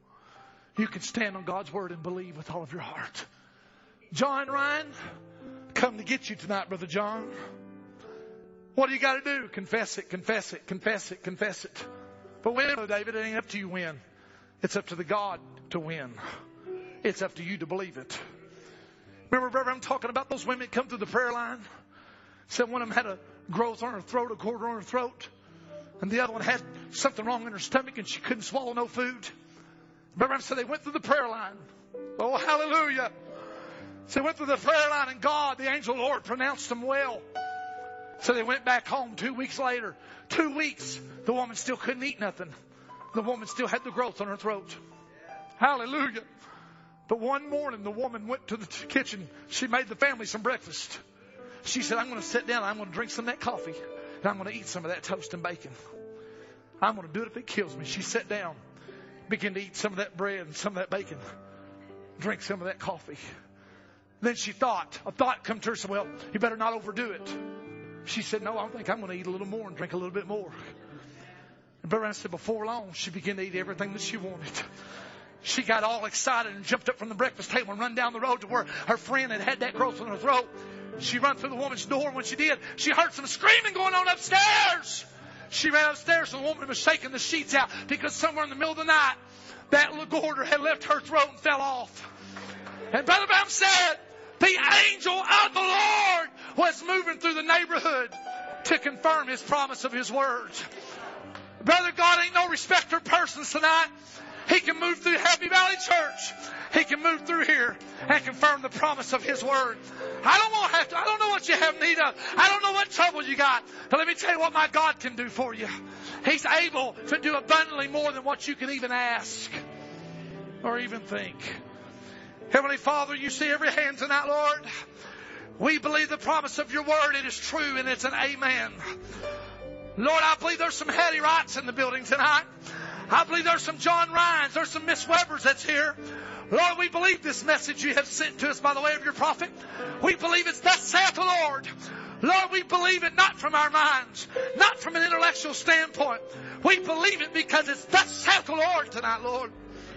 You can stand on God's word and believe with all of your heart. John Ryan, come to get you tonight, Brother John. What do you got to do? Confess it, confess it, confess it, confess it. But when, David, it ain't up to you win. It's up to the God to win. It's up to you to believe it. Remember, brother, I'm talking about those women that come through the prayer line. Said one of them had a growth on her throat, a cord on her throat. And the other one had something wrong in her stomach and she couldn't swallow no food. Remember, so they went through the prayer line. Oh, hallelujah. So they went through the prayer line and God, the angel of the Lord, pronounced them well. So they went back home 2 weeks later. 2 weeks, the woman still couldn't eat nothing. The woman still had the growth on her throat. Hallelujah. But one morning, the woman went to the kitchen. She made the family some breakfast. She said, I'm going to sit down. I'm going to drink some of that coffee. And I'm going to eat some of that toast and bacon. I'm going to do it if it kills me. She sat down, began to eat some of that bread and some of that bacon. Drink some of that coffee. Then she thought, a thought come to her, said, well, you better not overdo it. She said, no, I think I'm going to eat a little more and drink a little bit more. And Brother Ryan said, before long, she began to eat everything that she wanted. She got all excited and jumped up from the breakfast table and run down the road to where her friend had that growth in her throat. She ran through the woman's door. When she did, she heard some screaming going on upstairs. She ran upstairs and the woman was shaking the sheets out because somewhere in the middle of the night, that little goiter had left her throat and fell off. And Brother Bam said, the angel of the Lord was moving through the neighborhood to confirm his promise of his word. Brother, God ain't no respecter of persons tonight. He can move through Happy Valley Church. He can move through here and confirm the promise of his word. I don't know what you have need of. I don't know what trouble you got. But let me tell you what my God can do for you. He's able to do abundantly more than what you can even ask or even think. Heavenly Father, you see every hand tonight, Lord. We believe the promise of your word. It is true and it's an amen. Lord, I believe there's some Hattie Wrights in the building tonight. I believe there's some John Ryans. There's some Miss Webbers that's here. Lord, we believe this message you have sent to us by the way of your prophet. We believe it's thus saith the Lord. Lord, we believe it not from our minds, not from an intellectual standpoint. We believe it because it's thus saith the Lord tonight, Lord.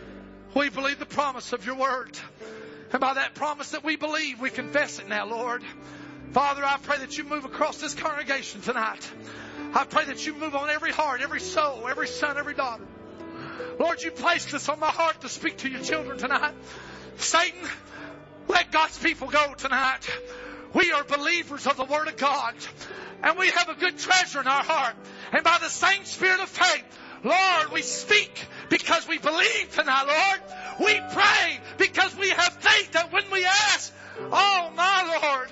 We believe the promise of your word. And by that promise that we believe, we confess it now, Lord. Father, I pray that you move across this congregation tonight. I pray that you move on every heart, every soul, every son, every daughter. Lord, you placed this on my heart to speak to your children tonight. Satan, let God's people go tonight. We are believers of the Word of God. And we have a good treasure in our heart. And by the same spirit of faith, Lord, we speak because we believe tonight, Lord. We pray because we have faith that when we ask, oh my Lord,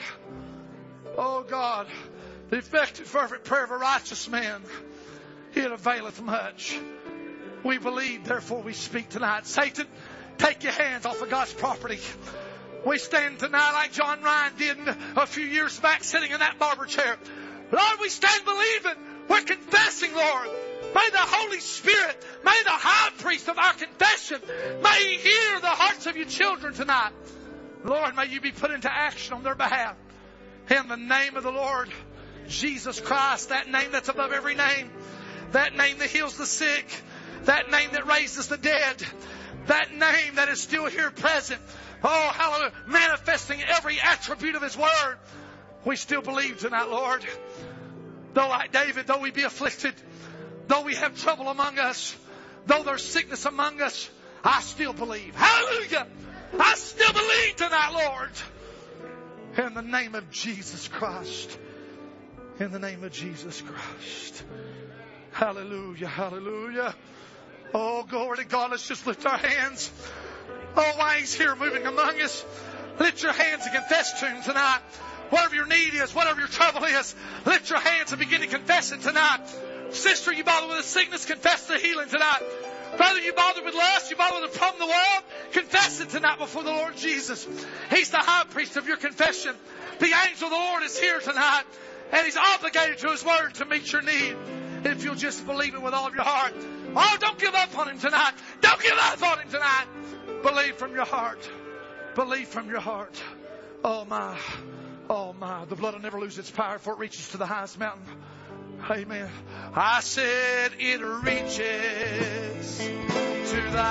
oh God, the effective fervent prayer of a righteous man, it availeth much. We believe, therefore we speak tonight. Satan, take your hands off of God's property. We stand tonight like John Ryan did a few years back sitting in that barber chair. Lord, we stand believing. We're confessing, Lord. May the Holy Spirit, may the high priest of our confession, may he hear the hearts of your children tonight. Lord, may you be put into action on their behalf. In the name of the Lord Jesus Christ, that name that's above every name, that name that heals the sick, that name that raises the dead, that name that is still here present. Oh, hallelujah, manifesting every attribute of his word. We still believe tonight, Lord. Though like David, though we be afflicted, though we have trouble among us, though there's sickness among us, I still believe. Hallelujah. I still believe tonight, Lord. In the name of Jesus Christ. In the name of Jesus Christ. Hallelujah. Hallelujah. Oh, glory to God. Let's just lift our hands. Oh, while He's here moving among us, lift your hands and confess to Him tonight. Whatever your need is, whatever your trouble is, lift your hands and begin to confess it tonight. Sister, you bothered with a sickness, confess the healing tonight. Brother, you bothered with lust, you bothered with a problem in the world, confess it tonight before the Lord Jesus. He's the high priest of your confession. The angel of the Lord is here tonight, and He's obligated to His word to meet your need. If you'll just believe it with all of your heart. Oh, don't give up on Him tonight. Don't give up on Him tonight. Believe from your heart. Believe from your heart. Oh my. Oh my. The blood will never lose its power for it reaches to the highest mountain. Amen. I said it reaches to the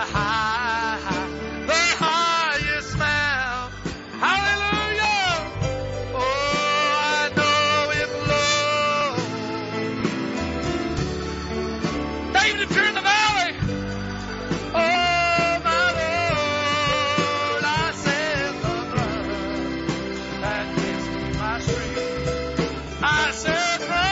highest mountain. Hallelujah. Oh, I know it blows. David, if you're in the valley, oh my Lord, I said the blood that gives me my strength. I said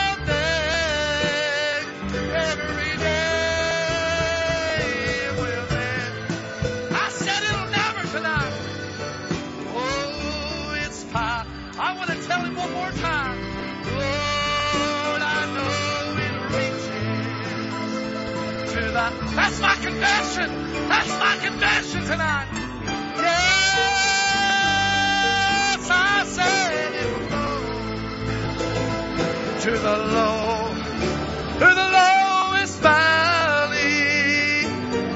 that's my confession. That's my confession tonight. Yes, I said it will go to the lowest valley.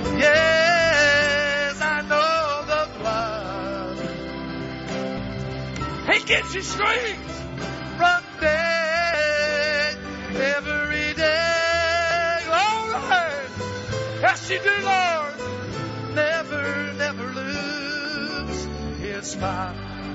Yes, I know the blood. He gives you strength from day every day. Yes, you do, Lord. Never lose its power.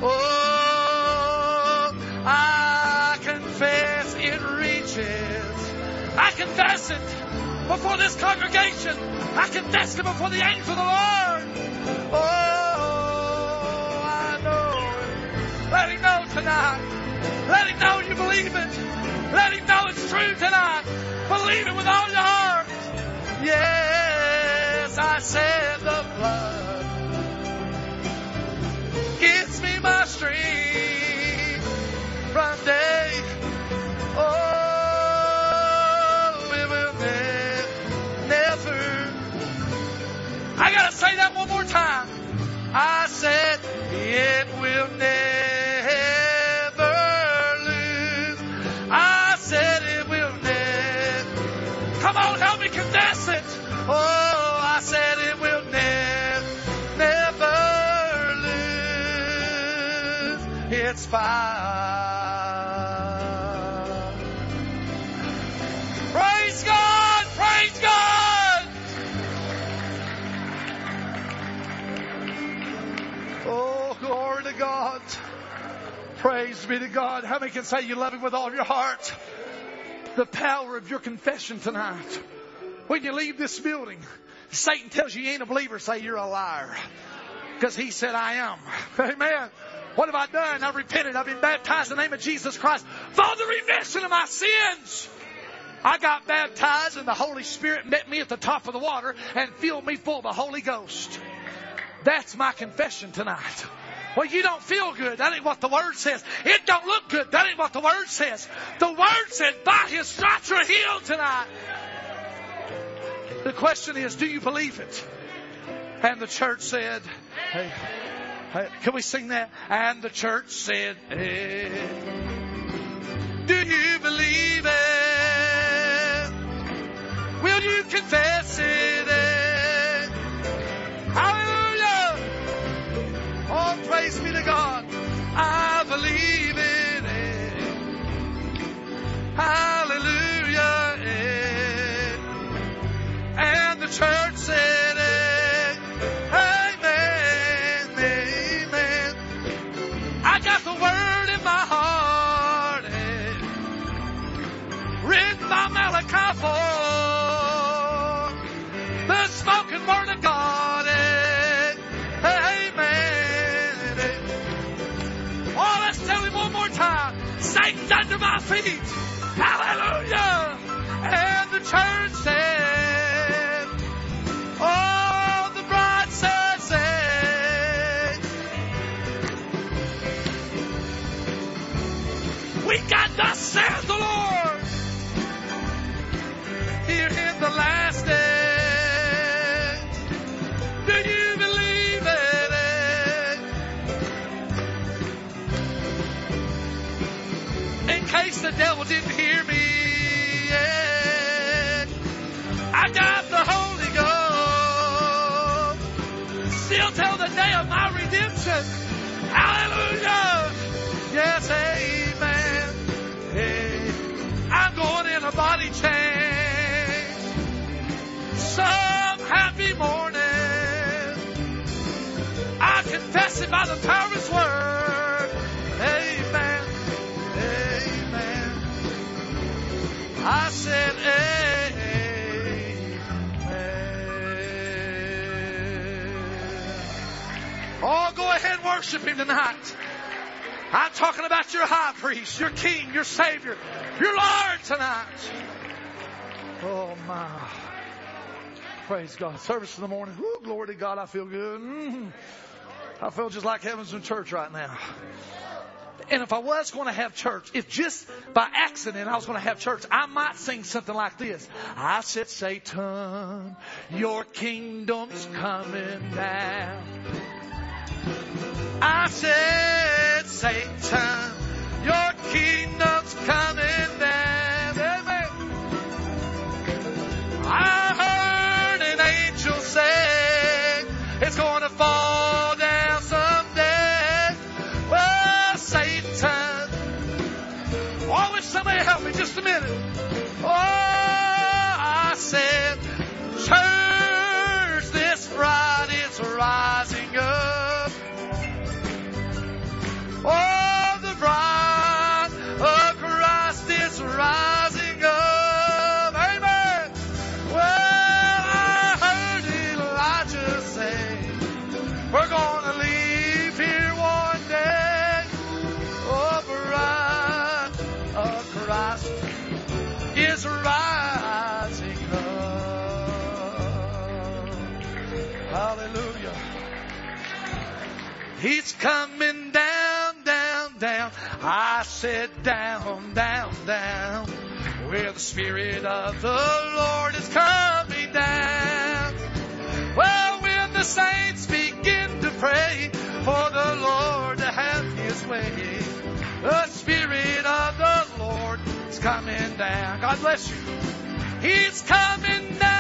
Oh, I confess it reaches. I confess it before this congregation. I confess it before the angels of the Lord. Oh, I know. Let Him know tonight. Let Him know you believe it. Let Him know it's true tonight. Believe it with all your heart. Yes, I said the blood gives me my strength from day. Oh, it will never. I gotta say that one more time. I said it will never lose. I said it will never. Come on, help me confess it. Oh, I said it will never lose its power. Praise God! Praise God! Oh, glory to God. Praise be to God. How many can say you love Him with all of your heart? The power of your confession tonight. When you leave this building, Satan tells you you ain't a believer, say you're a liar. Because he said, I am. Amen. What have I done? I've repented. I've been baptized in the name of Jesus Christ for the remission of my sins. I got baptized and the Holy Spirit met me at the top of the water and filled me full of the Holy Ghost. That's my confession tonight. Well, you don't feel good. That ain't what the Word says. It don't look good. That ain't what the Word says. The Word says, by His stripes you're healed tonight. The question is, do you believe it? And the church said, hey, can we sing that? And the church said, hey, do you believe it? Will you confess it? Hallelujah! Oh, praise be to God. I believe in it. Hallelujah! And the church said, amen, amen. I got the word in my heart, written by Malachi 4, the spoken word of God. feet. Hallelujah. And the church said, oh, the bride says, we got thus saith the Lord here in the last day. Do you believe it? In case the devil didn't hear me, I got the Holy Ghost. Still till the day of my redemption. Hallelujah. Yes, amen. Hey, I'm going in a body change. Some happy morning. I confess it by the power of His word. Amen. Amen. I said amen. Oh, go ahead and worship Him tonight. I'm talking about your high priest, your king, your savior, your Lord tonight. Oh, my. Praise God. Service in the morning. Woo, glory to God. I feel good. I feel just like heaven's in church right now. And if I was going to have church, if just by accident I was going to have church, I might sing something like this. I said, Satan, your kingdom's coming down. I said, Satan, your kingdom's coming down. Amen. I heard an angel say it's going to fall down someday. Well, Satan. Oh, I wish somebody help me just a minute. Oh, I said, church, this bride is rising up. Oh, the bride of Christ is rising up. Amen. Well, I heard Elijah say, we're going to leave here one day. Oh, bride of Christ is rising up. Hallelujah. He's coming down, down, down. I said down, down, down. Where the Spirit of the Lord is coming down. Well, when the saints begin to pray for the Lord to have His way, the Spirit of the Lord is coming down. God bless you. He's coming down.